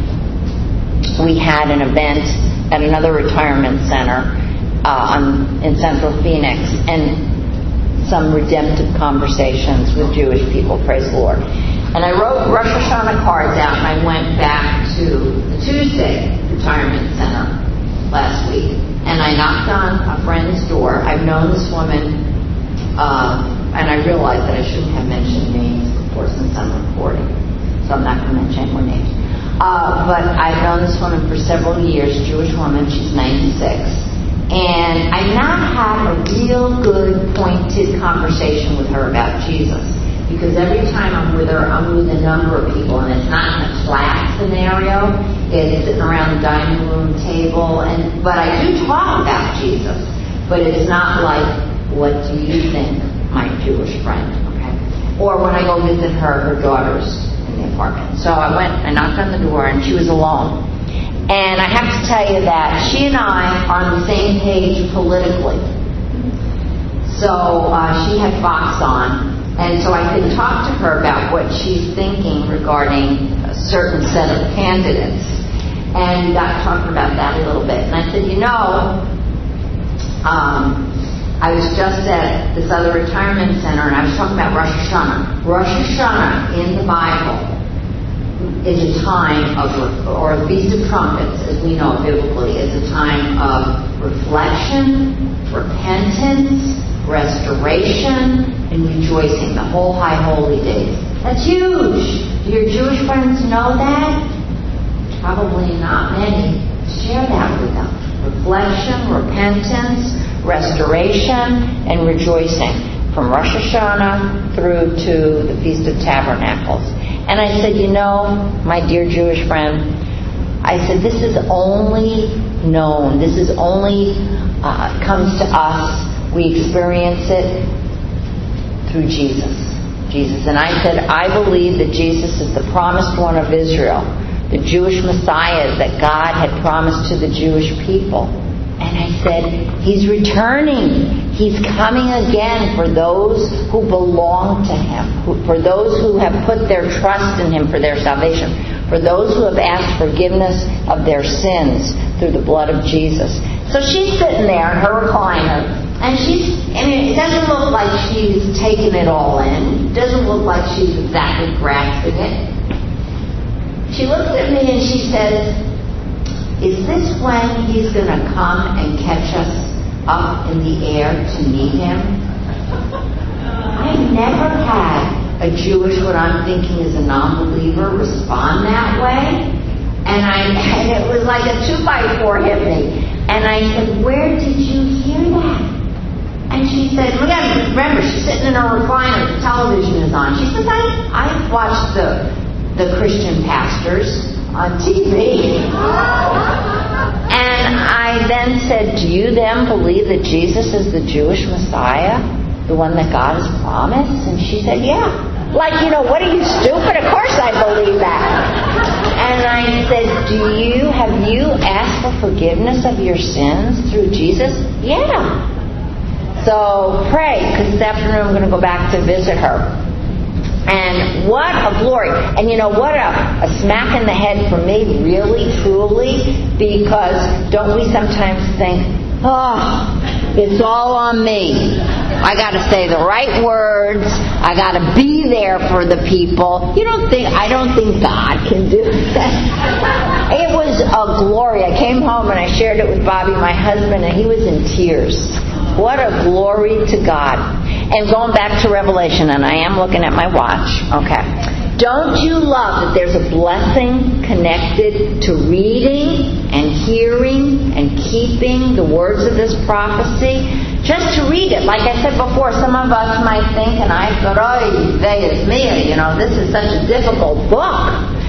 we had an event at another retirement center uh, on, in Central Phoenix, and some redemptive conversations with Jewish people, praise the Lord. And I wrote Rosh Hashanah cards out, and I went back to the Tuesday retirement center last week, and I knocked on a friend's door. I've known this woman, uh, and I realized that I shouldn't have mentioned names before, since I'm recording, so I'm not going to mention more names. Uh, but I've known this woman for several years, Jewish woman. She's ninety-six. And I've not had a real good, pointed conversation with her about Jesus. Because every time I'm with her, I'm with a number of people. And it's not in a class scenario. It's sitting around the dining room table. And But I do talk about Jesus. But it's not like, what do you think, my Jewish friend? Okay? Or when I go visit her, her daughters in the apartment. So I went, I knocked on the door, and she was alone. And I have to tell you that she and I are on the same page politically. So uh, she had Fox on, and so I could talk to her about what she's thinking regarding a certain set of candidates. And we got talking about that a little bit. And I said, you know, um, I was just at this other retirement center, and I was talking about Rosh Hashanah. Rosh Hashanah in the Bible is a time of, or the Feast of Trumpets, as we know biblically, is a time of reflection, repentance, restoration, and rejoicing, the whole high holy days. That's huge. Do your Jewish friends know that? Probably not many. Share that with them. Reflection, repentance, restoration, and rejoicing, from Rosh Hashanah through to the Feast of Tabernacles. And I said, you know, my dear Jewish friend, I said, this is only known, this is only uh, comes to us, we experience it through Jesus. Jesus. And I said, I believe that Jesus is the promised one of Israel, the Jewish Messiah that God had promised to the Jewish people. And I said, He's returning. He's coming again for those who belong to Him, who, for those who have put their trust in Him for their salvation, for those who have asked forgiveness of their sins through the blood of Jesus. So she's sitting there in her recliner, and she's, I mean, it doesn't look like she's taking it all in. It doesn't look like she's exactly grasping it. She looks at me and she says, is this when He's going to come and catch us up in the air to meet Him? I've never had a Jewish, what I'm thinking is a non-believer, respond that way. And I, and it was like a two by four hit me. And I said, where did you hear that? And she said, look at me, remember, she's sitting in her recliner, the television is on. She says, I, I've watched the, the Christian pastors on T V. And I then said, do you then believe that Jesus is the Jewish Messiah, the one that God has promised? And she said, yeah. Like, you know, what are you, stupid? Of course I believe that. And I said, do you, have you asked for forgiveness of your sins through Jesus? Yeah. So pray, because this afternoon I'm going to go back to visit her. And what a glory. And you know, what a, a smack in the head for me, really, truly, because don't we sometimes think, oh, it's all on me. I got to say the right words. I got to be there for the people. You don't think, I don't think God can do that. It was a glory. I came home and I shared it with Bobby, my husband, and he was in tears. What a glory to God. And going back to Revelation, and I am looking at my watch. Okay. Don't you love that there's a blessing connected to reading and hearing and keeping the words of this prophecy? Just to read it. Like I said before, some of us might think, and I thought, oh, they is me, you know, this is such a difficult book.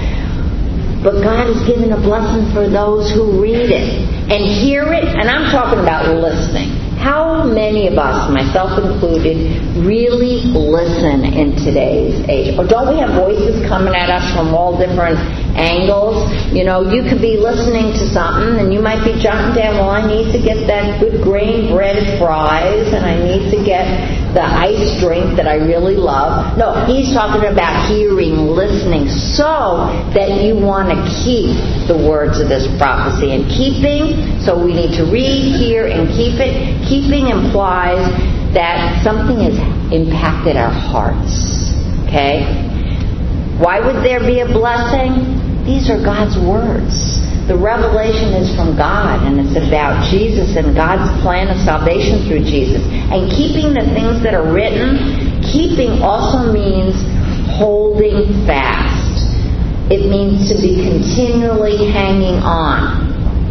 But God has given a blessing for those who read it and hear it. And I'm talking about listening. How many of us, myself included, really listen in today's age? Or don't we have voices coming at us from all different angles? You know, you could be listening to something and you might be jotting down, well, I need to get that good grain bread fries and I need to get the ice drink that I really love. No, he's talking about hearing, listening, so that you want to keep the words of this prophecy. And keeping, so we need to read, hear, and keep it. Keeping implies that something has impacted our hearts. Okay? Why would there be a blessing? These are God's words. The revelation is from God, and it's about Jesus and God's plan of salvation through Jesus. And keeping the things that are written, keeping also means holding fast. It means to be continually hanging on.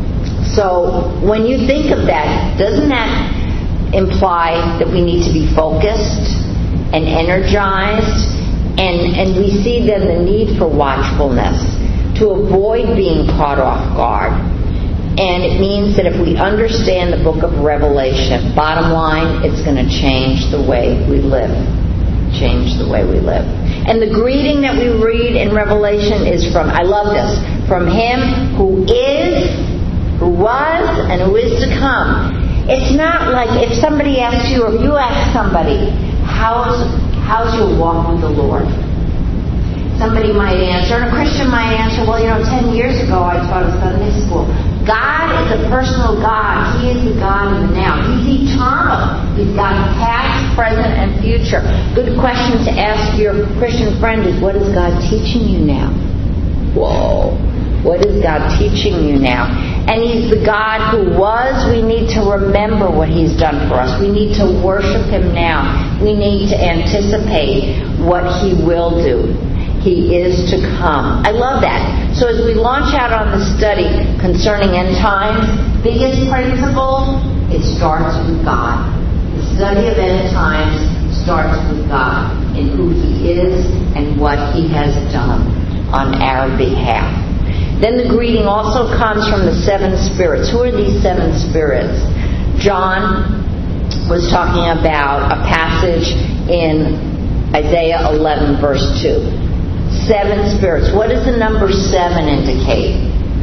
So when you think of that, doesn't that imply that we need to be focused and energized? And, and we see then the need for watchfulness to avoid being caught off guard. And it means that if we understand the book of Revelation, bottom line, it's going to change the way we live. Change the way we live. And the greeting that we read in Revelation is from, I love this, from Him who is, who was, and who is to come. It's not like if somebody asks you, or you ask somebody, how's, how's your walk with the Lord? Somebody might answer, and a Christian might answer, well, you know, ten years ago I taught a Sunday school. God is a personal God. He is the God of the now. He's eternal. He's got past, present, and future. Good question to ask your Christian friend is, what is God teaching you now? Whoa. What is God teaching you now? And He's the God who was. We need to remember what He's done for us. We need to worship Him now. We need to anticipate what He will do. He is to come. I love that. So as we launch out on the study concerning end times, biggest principle, it starts with God. The study of end times starts with God and who He is and what He has done on our behalf. Then the greeting also comes from the seven spirits. Who are these seven spirits? John was talking about a passage in Isaiah eleven verse two. Seven spirits. What does the number seven indicate?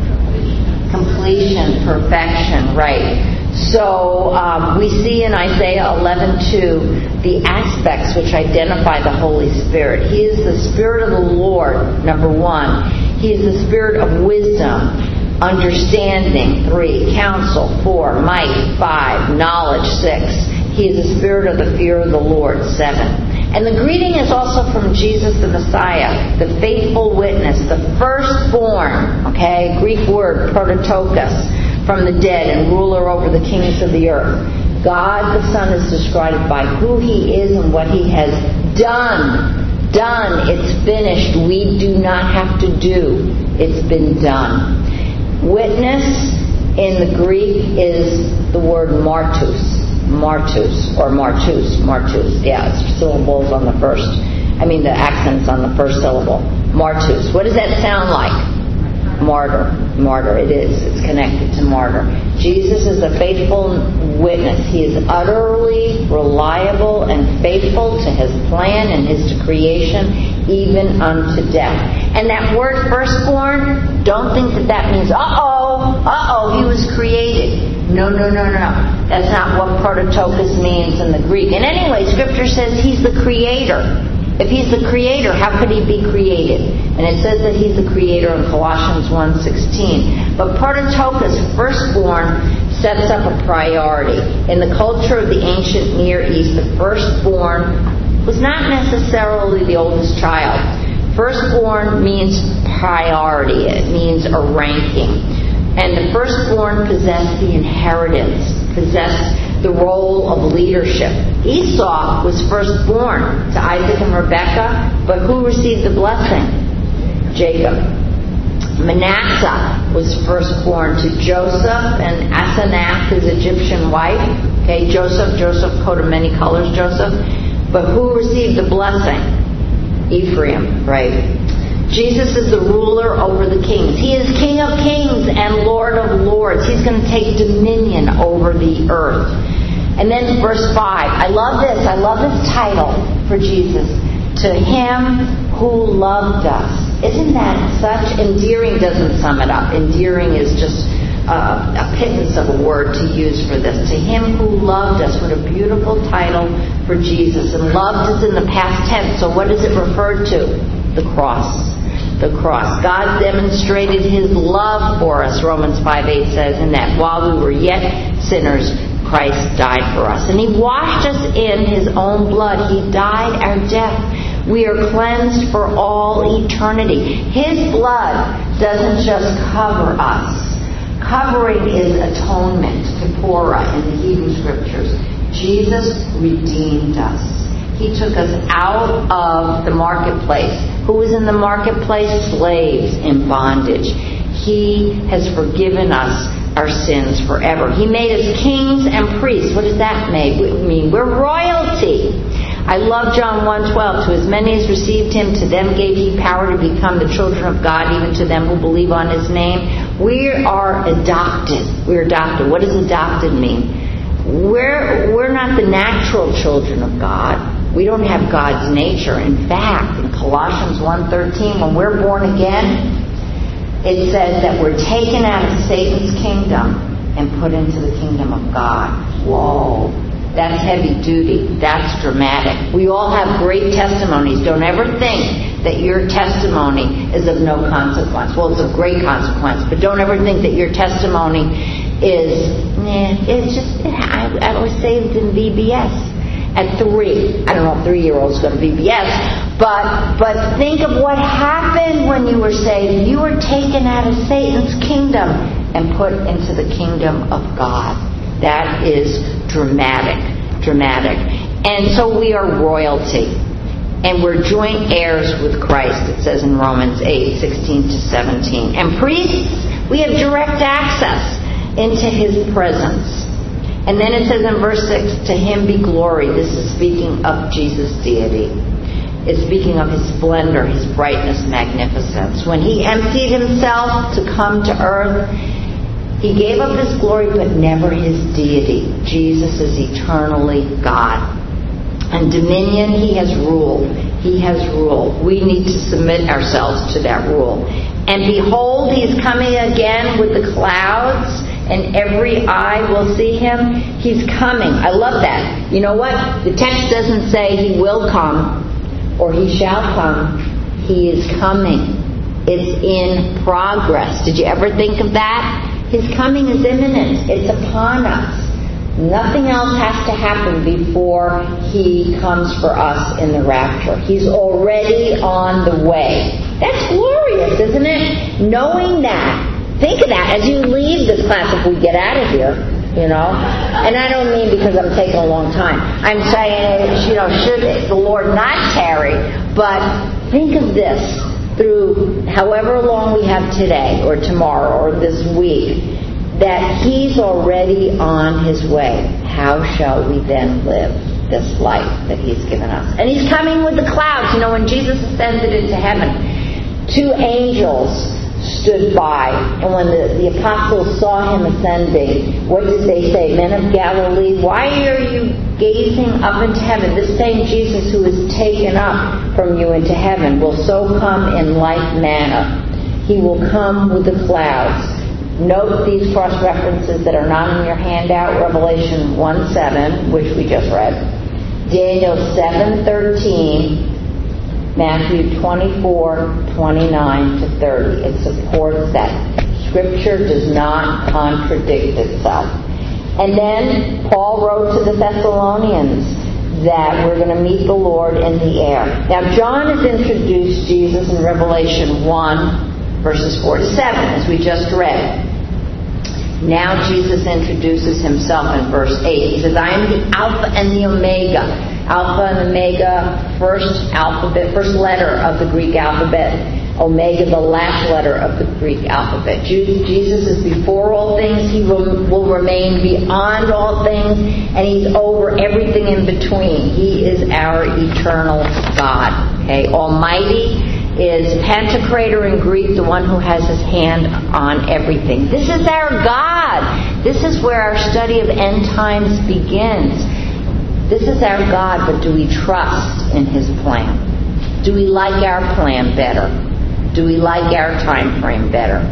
Completion, perfection, right. So um, we see in Isaiah eleven two the aspects which identify the Holy Spirit. He is the Spirit of the Lord, number one. He is the Spirit of wisdom, understanding, three, counsel, four, might, five, knowledge, six. He is the Spirit of the fear of the Lord, seven. And the greeting is also from Jesus the Messiah, the faithful witness, the firstborn, okay, Greek word, prototokos, from the dead and ruler over the kings of the earth. God the Son is described by who He is and what He has done. Done. It's finished. We do not have to do. It's been done. Witness in the Greek is the word martus. Martus or martus. Martus. Yeah, it's syllables on the first. I mean the accents on the first syllable. Martus. What does that sound like? martyr. Martyr, it is. It's connected to martyr. Jesus is a faithful witness. He is utterly reliable and faithful to His plan and His creation, even unto death. And that word firstborn, don't think that that means, uh-oh, uh-oh, He was created. No, no, no, no. That's not what prototokos means in the Greek. And anyway, Scripture says He's the creator. If He's the creator, how could He be created? And it says that He's the creator in Colossians one sixteen. But prototokos, firstborn, sets up a priority. In the culture of the ancient Near East, the firstborn was not necessarily the oldest child. Firstborn means priority. It means a ranking. And the firstborn possessed the inheritance, possessed the role of leadership. Esau was firstborn to Isaac and Rebekah, but who received the blessing? Jacob. Manasseh was firstborn to Joseph and Asenath, his Egyptian wife. Okay, Joseph, Joseph, coat of many colors, Joseph. But who received the blessing? Ephraim, right? Jesus is the ruler over the kings. He is King of kings and Lord of lords. He's going to take dominion over the earth. And then verse five. I love this. I love this title for Jesus. To Him who loved us. Isn't that such? Endearing doesn't sum it up. Endearing is just uh, a pittance of a word to use for this. To Him who loved us. What a beautiful title for Jesus. And loved is in the past tense. So what is it referred to? The cross. The cross. God demonstrated His love for us, Romans five eight says, in that while we were yet sinners, Christ died for us. And He washed us in His own blood. He died our death. We are cleansed for all eternity. His blood doesn't just cover us. Covering is atonement, kippura in the Hebrew Scriptures. Jesus redeemed us. He took us out of the marketplace. Who was in the marketplace? Slaves in bondage. He has forgiven us our sins forever. He made us kings and priests. What does that mean? We're royalty. I love John one twelve. To as many as received Him, to them gave He power to become the children of God, even to them who believe on His name. We are adopted. We're adopted. What does adopted mean? We're, we're not the natural children of God. We don't have God's nature. In fact, in Colossians one thirteen, when we're born again, it says that we're taken out of Satan's kingdom and put into the kingdom of God. Whoa. That's heavy duty. That's dramatic. We all have great testimonies. Don't ever think that your testimony is of no consequence. Well, it's of great consequence, but don't ever think that your testimony is, eh, it's just, I, I was saved in V B S. At three. I don't know if three-year-olds go to V B S, but but think of what happened when you were saved. You were taken out of Satan's kingdom and put into the kingdom of God. That is dramatic, dramatic. And so we are royalty. And we're joint heirs with Christ, it says in Romans eight sixteen to seventeen. And priests, we have direct access into His presence. And then it says in verse six, to Him be glory. This is speaking of Jesus' deity. It's speaking of His splendor, His brightness, magnificence. When He emptied Himself to come to earth, He gave up His glory, but never His deity. Jesus is eternally God. And dominion, He has ruled. He has ruled. We need to submit ourselves to that rule. And behold, He is coming again with the clouds, and every eye will see Him. He's coming. I love that. You know what? The text doesn't say He will come or He shall come. He is coming. It's in progress. Did you ever think of that? His coming is imminent. It's upon us. Nothing else has to happen before He comes for us in the rapture. He's already on the way. That's glorious, isn't it? Knowing that. Think of that as you leave this class, if we get out of here, you know. And I don't mean because I'm taking a long time. I'm saying, you know, should the Lord not tarry, but think of this through however long we have today or tomorrow or this week, that He's already on His way. How shall we then live this life that He's given us? And He's coming with the clouds. You know, when Jesus ascended into heaven, two angels stood by. And when the, the apostles saw him ascending, what did they say? Men of Galilee, why are you gazing up into heaven? This same Jesus who is taken up from you into heaven will so come in like manner. He will come with the clouds. Note these cross-references that are not in your handout. Revelation one seven, which we just read. Daniel seven thirteen. Matthew twenty-four twenty-nine to thirty. It supports that. Scripture does not contradict itself. And then Paul wrote to the Thessalonians that we're going to meet the Lord in the air. Now John has introduced Jesus in Revelation one, verses four to seven, as we just read. Now Jesus introduces himself in verse eight. He says, I am the Alpha and the Omega. Alpha and Omega, first alphabet, first letter of the Greek alphabet. Omega, the last letter of the Greek alphabet. Jesus is before all things. He will, will remain beyond all things. And he's over everything in between. He is our eternal God. Okay, Almighty is Pantocrator in Greek, the one who has his hand on everything. This is our God. This is where our study of end times begins. This is our God, but do we trust in his plan? Do we like our plan better? Do we like our time frame better?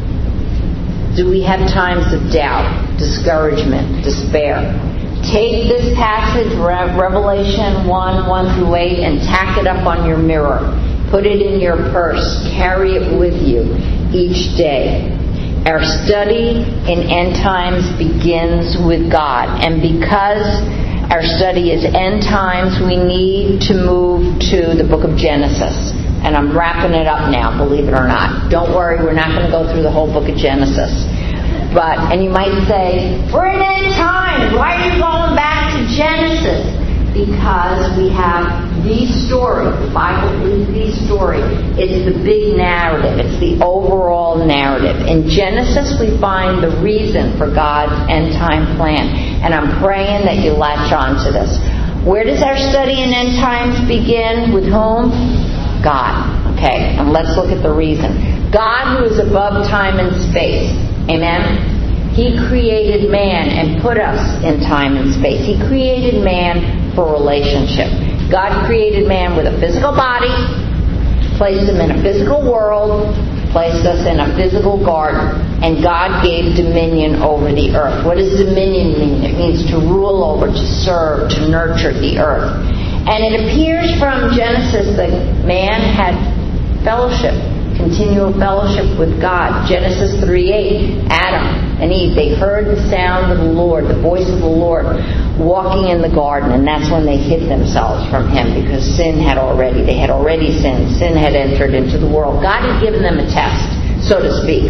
Do we have times of doubt, discouragement, despair? Take this passage, Revelation one, one through eight, and tack it up on your mirror. Put it in your purse. Carry it with you each day. Our study in end times begins with God. And because our study is end times, we need to move to the book of Genesis. And I'm wrapping it up now, believe it or not. Don't worry, we're not going to go through the whole book of Genesis. But, and you might say, we're in end times. Why are you going back to Genesis? Because we have the story. The Bible is the story. It's the big narrative. It's the overall narrative. In Genesis, we find the reason for God's end time plan. And I'm praying that you latch on to this. Where does our study in end times begin? With whom? God. Okay, and let's look at the reason. God, who is above time and space. Amen? He created man and put us in time and space. He created man for relationship. God created man with a physical body, placed him in a physical world, placed us in a physical garden, and God gave dominion over the earth. What does dominion mean? It means to rule over, to serve, to nurture the earth. And it appears from Genesis that man had fellowship, continual fellowship with God. Genesis three eight, Adam and Eve, they heard the sound of the Lord, the voice of the Lord, walking in the garden, and that's when they hid themselves from him because sin had already, they had already sinned. Sin had entered into the world. God had given them a test, so to speak,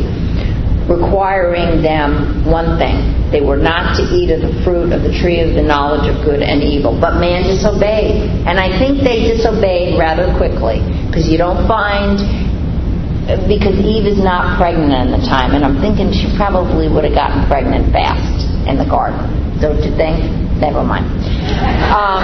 requiring them one thing. They were not to eat of the fruit of the tree of the knowledge of good and evil. But man disobeyed. And I think they disobeyed rather quickly, because you don't find... Because Eve is not pregnant in the time, and I'm thinking she probably would have gotten pregnant fast in the garden. Don't you think? Never mind. Um,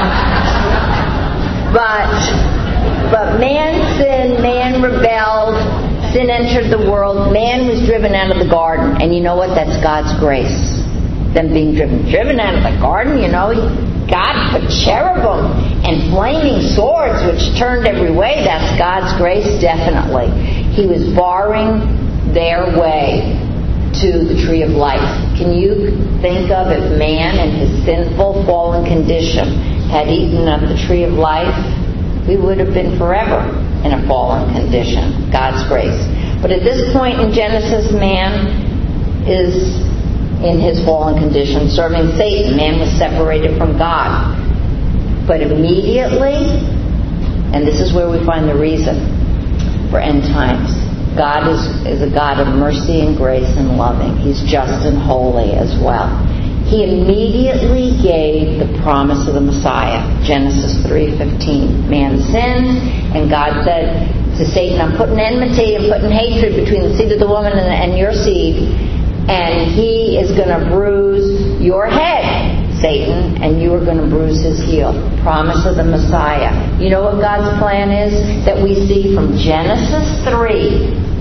but but man sinned, man rebelled, sin entered the world, man was driven out of the garden, and you know what? That's God's grace. Them being driven driven out of the garden, you know, God put cherubim and flaming swords which turned every way. That's God's grace, definitely. He was barring their way to the tree of life. Can you think of if man in his sinful, fallen condition had eaten of the tree of life? We would have been forever in a fallen condition. God's grace. But at this point in Genesis, man is in his fallen condition, serving Satan. Man was separated from God. But immediately, and this is where we find the reason for end times, God is, is a God of mercy and grace and loving. He's just and holy as well. He immediately gave the promise of the Messiah. Genesis three fifteen. Man sinned, and God said to Satan, I'm putting enmity and putting hatred between the seed of the woman and, and your seed, and he is going to bruise your head, Satan, and you are going to bruise his heel. Promise of the Messiah. You know what God's plan is that we see from Genesis three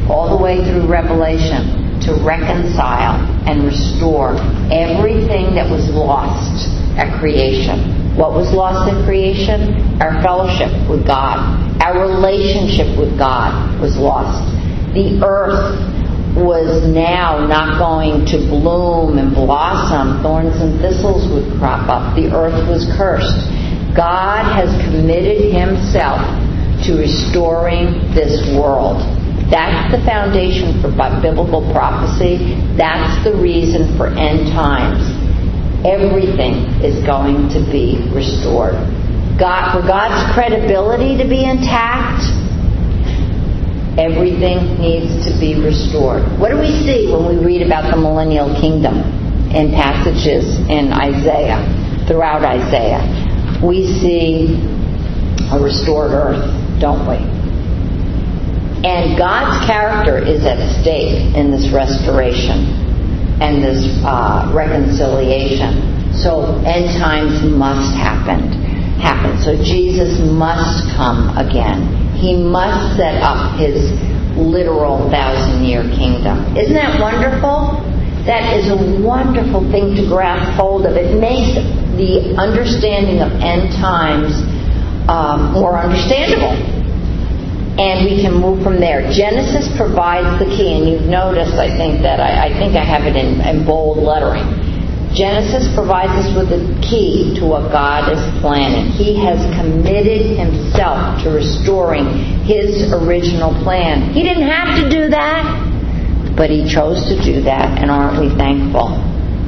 all the way through Revelation, to reconcile and restore everything that was lost at creation. What was lost at creation? Our fellowship with God. Our relationship with God was lost. The earth was now not going to bloom and blossom. Thorns and thistles would crop up. The earth was cursed. God has committed himself to restoring this world. That's the foundation for biblical prophecy. That's the reason for end times. Everything is going to be restored. God, for God's credibility to be intact, everything needs to be restored. What do we see when we read about the millennial kingdom in passages in Isaiah, throughout Isaiah? We see a restored earth, don't we? And God's character is at stake in this restoration and this uh, reconciliation. So end times must happen. happen. So Jesus must come again. He must set up his literal thousand-year kingdom. Isn't that wonderful? That is a wonderful thing to grasp hold of. It makes the understanding of end times um, more understandable. And we can move from there. Genesis provides the key, and you've noticed, I think, that I, I think I have it in, in bold lettering. Genesis provides us with the key to what God is planning. He has committed himself to restoring his original plan. He didn't have to do that, but he chose to do that, and aren't we thankful?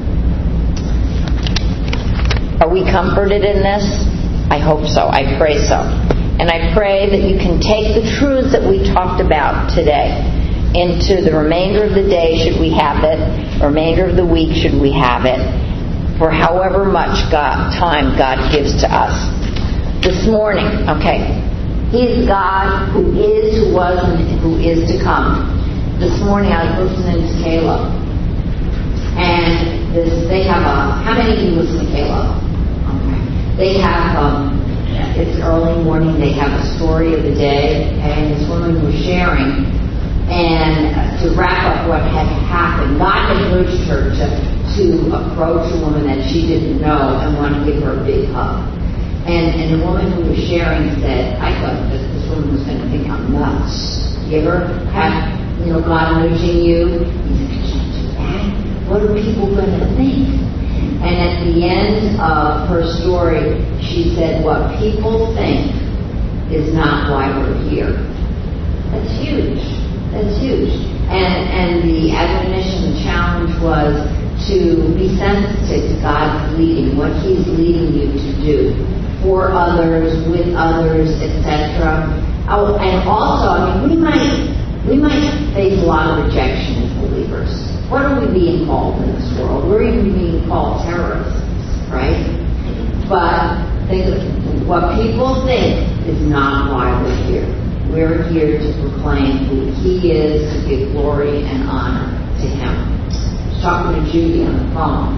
Are we comforted in this? I hope so. I pray so. And I pray that you can take the truths that we talked about today into the remainder of the day, should we have it, remainder of the week, should we have it, for however much God, time God gives to us. This morning, okay, he is God who is, who was, and who is to come. This morning I was listening to Caleb. And this, they have a, how many of you listen to Caleb? Okay. They have, um, it's early morning, they have a story of the day, and this woman was sharing. And to wrap up what had happened, God had urged her to, to approach a woman that she didn't know and want to give her a big hug. And, and the woman who was sharing said, I thought that this woman was going to think I'm nuts. You ever have, you know, God nudging you? You said, I can't do that. What are people going to think? And at the end of her story, she said, what people think is not why we're here. That's huge. That's huge. And and the admonition, the challenge was to be sensitive to God's leading, what he's leading you to do for others, with others, et cetera. Oh, and also, I mean, we might we might face a lot of rejection as believers. What are we being called in this world? We're even being called terrorists, right? But think of what people think is not why we're here. We're here to proclaim who he is, to give glory and honor to him. I was talking to Judy on the phone.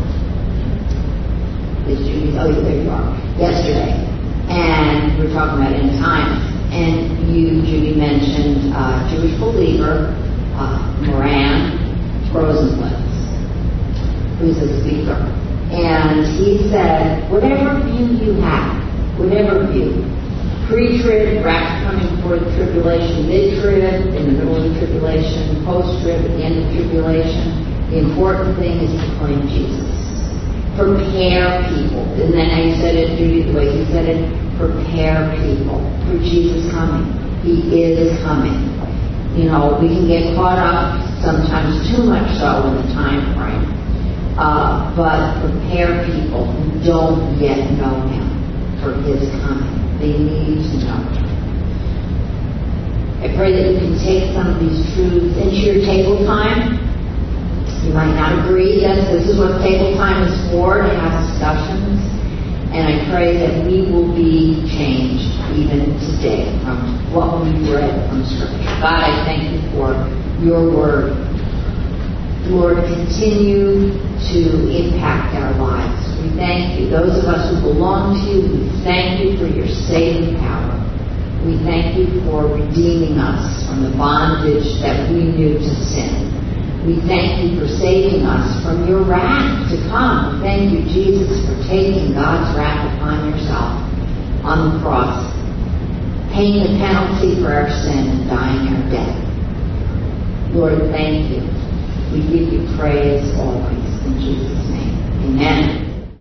Is Judy? Oh, there you are. Yesterday. And we were talking about end times. And you, Judy, mentioned uh, Jewish believer, uh, Moran Rosenblitz, who's a speaker. And he said, whatever view you have, whatever view, pre-trib, rapture coming before the tribulation, mid-trib, in the middle of the tribulation, post-trib, at the end of the tribulation, the important thing is to proclaim Jesus. Prepare people. Isn't that how you said it, Judy, the way you said it? Prepare people for Jesus coming. He is coming. You know, we can get caught up, sometimes too much so, in the time frame. Uh, but prepare people who don't yet know him for his coming. They need to know. I pray that you can take some of these truths into your table time. You might not agree that this is what table time is for, to have discussions. And I pray that we will be changed even today from what we read from Scripture. God, I thank you for your word. Lord, continue to impact our lives. We thank you. Those of us who belong to you, we thank you for your saving power. We thank you for redeeming us from the bondage that we knew to sin. We thank you for saving us from your wrath to come. We thank you, Jesus, for taking God's wrath upon yourself on the cross, paying the penalty for our sin and dying our death. Lord, thank you. We give you praise always. In Jesus' name, amen.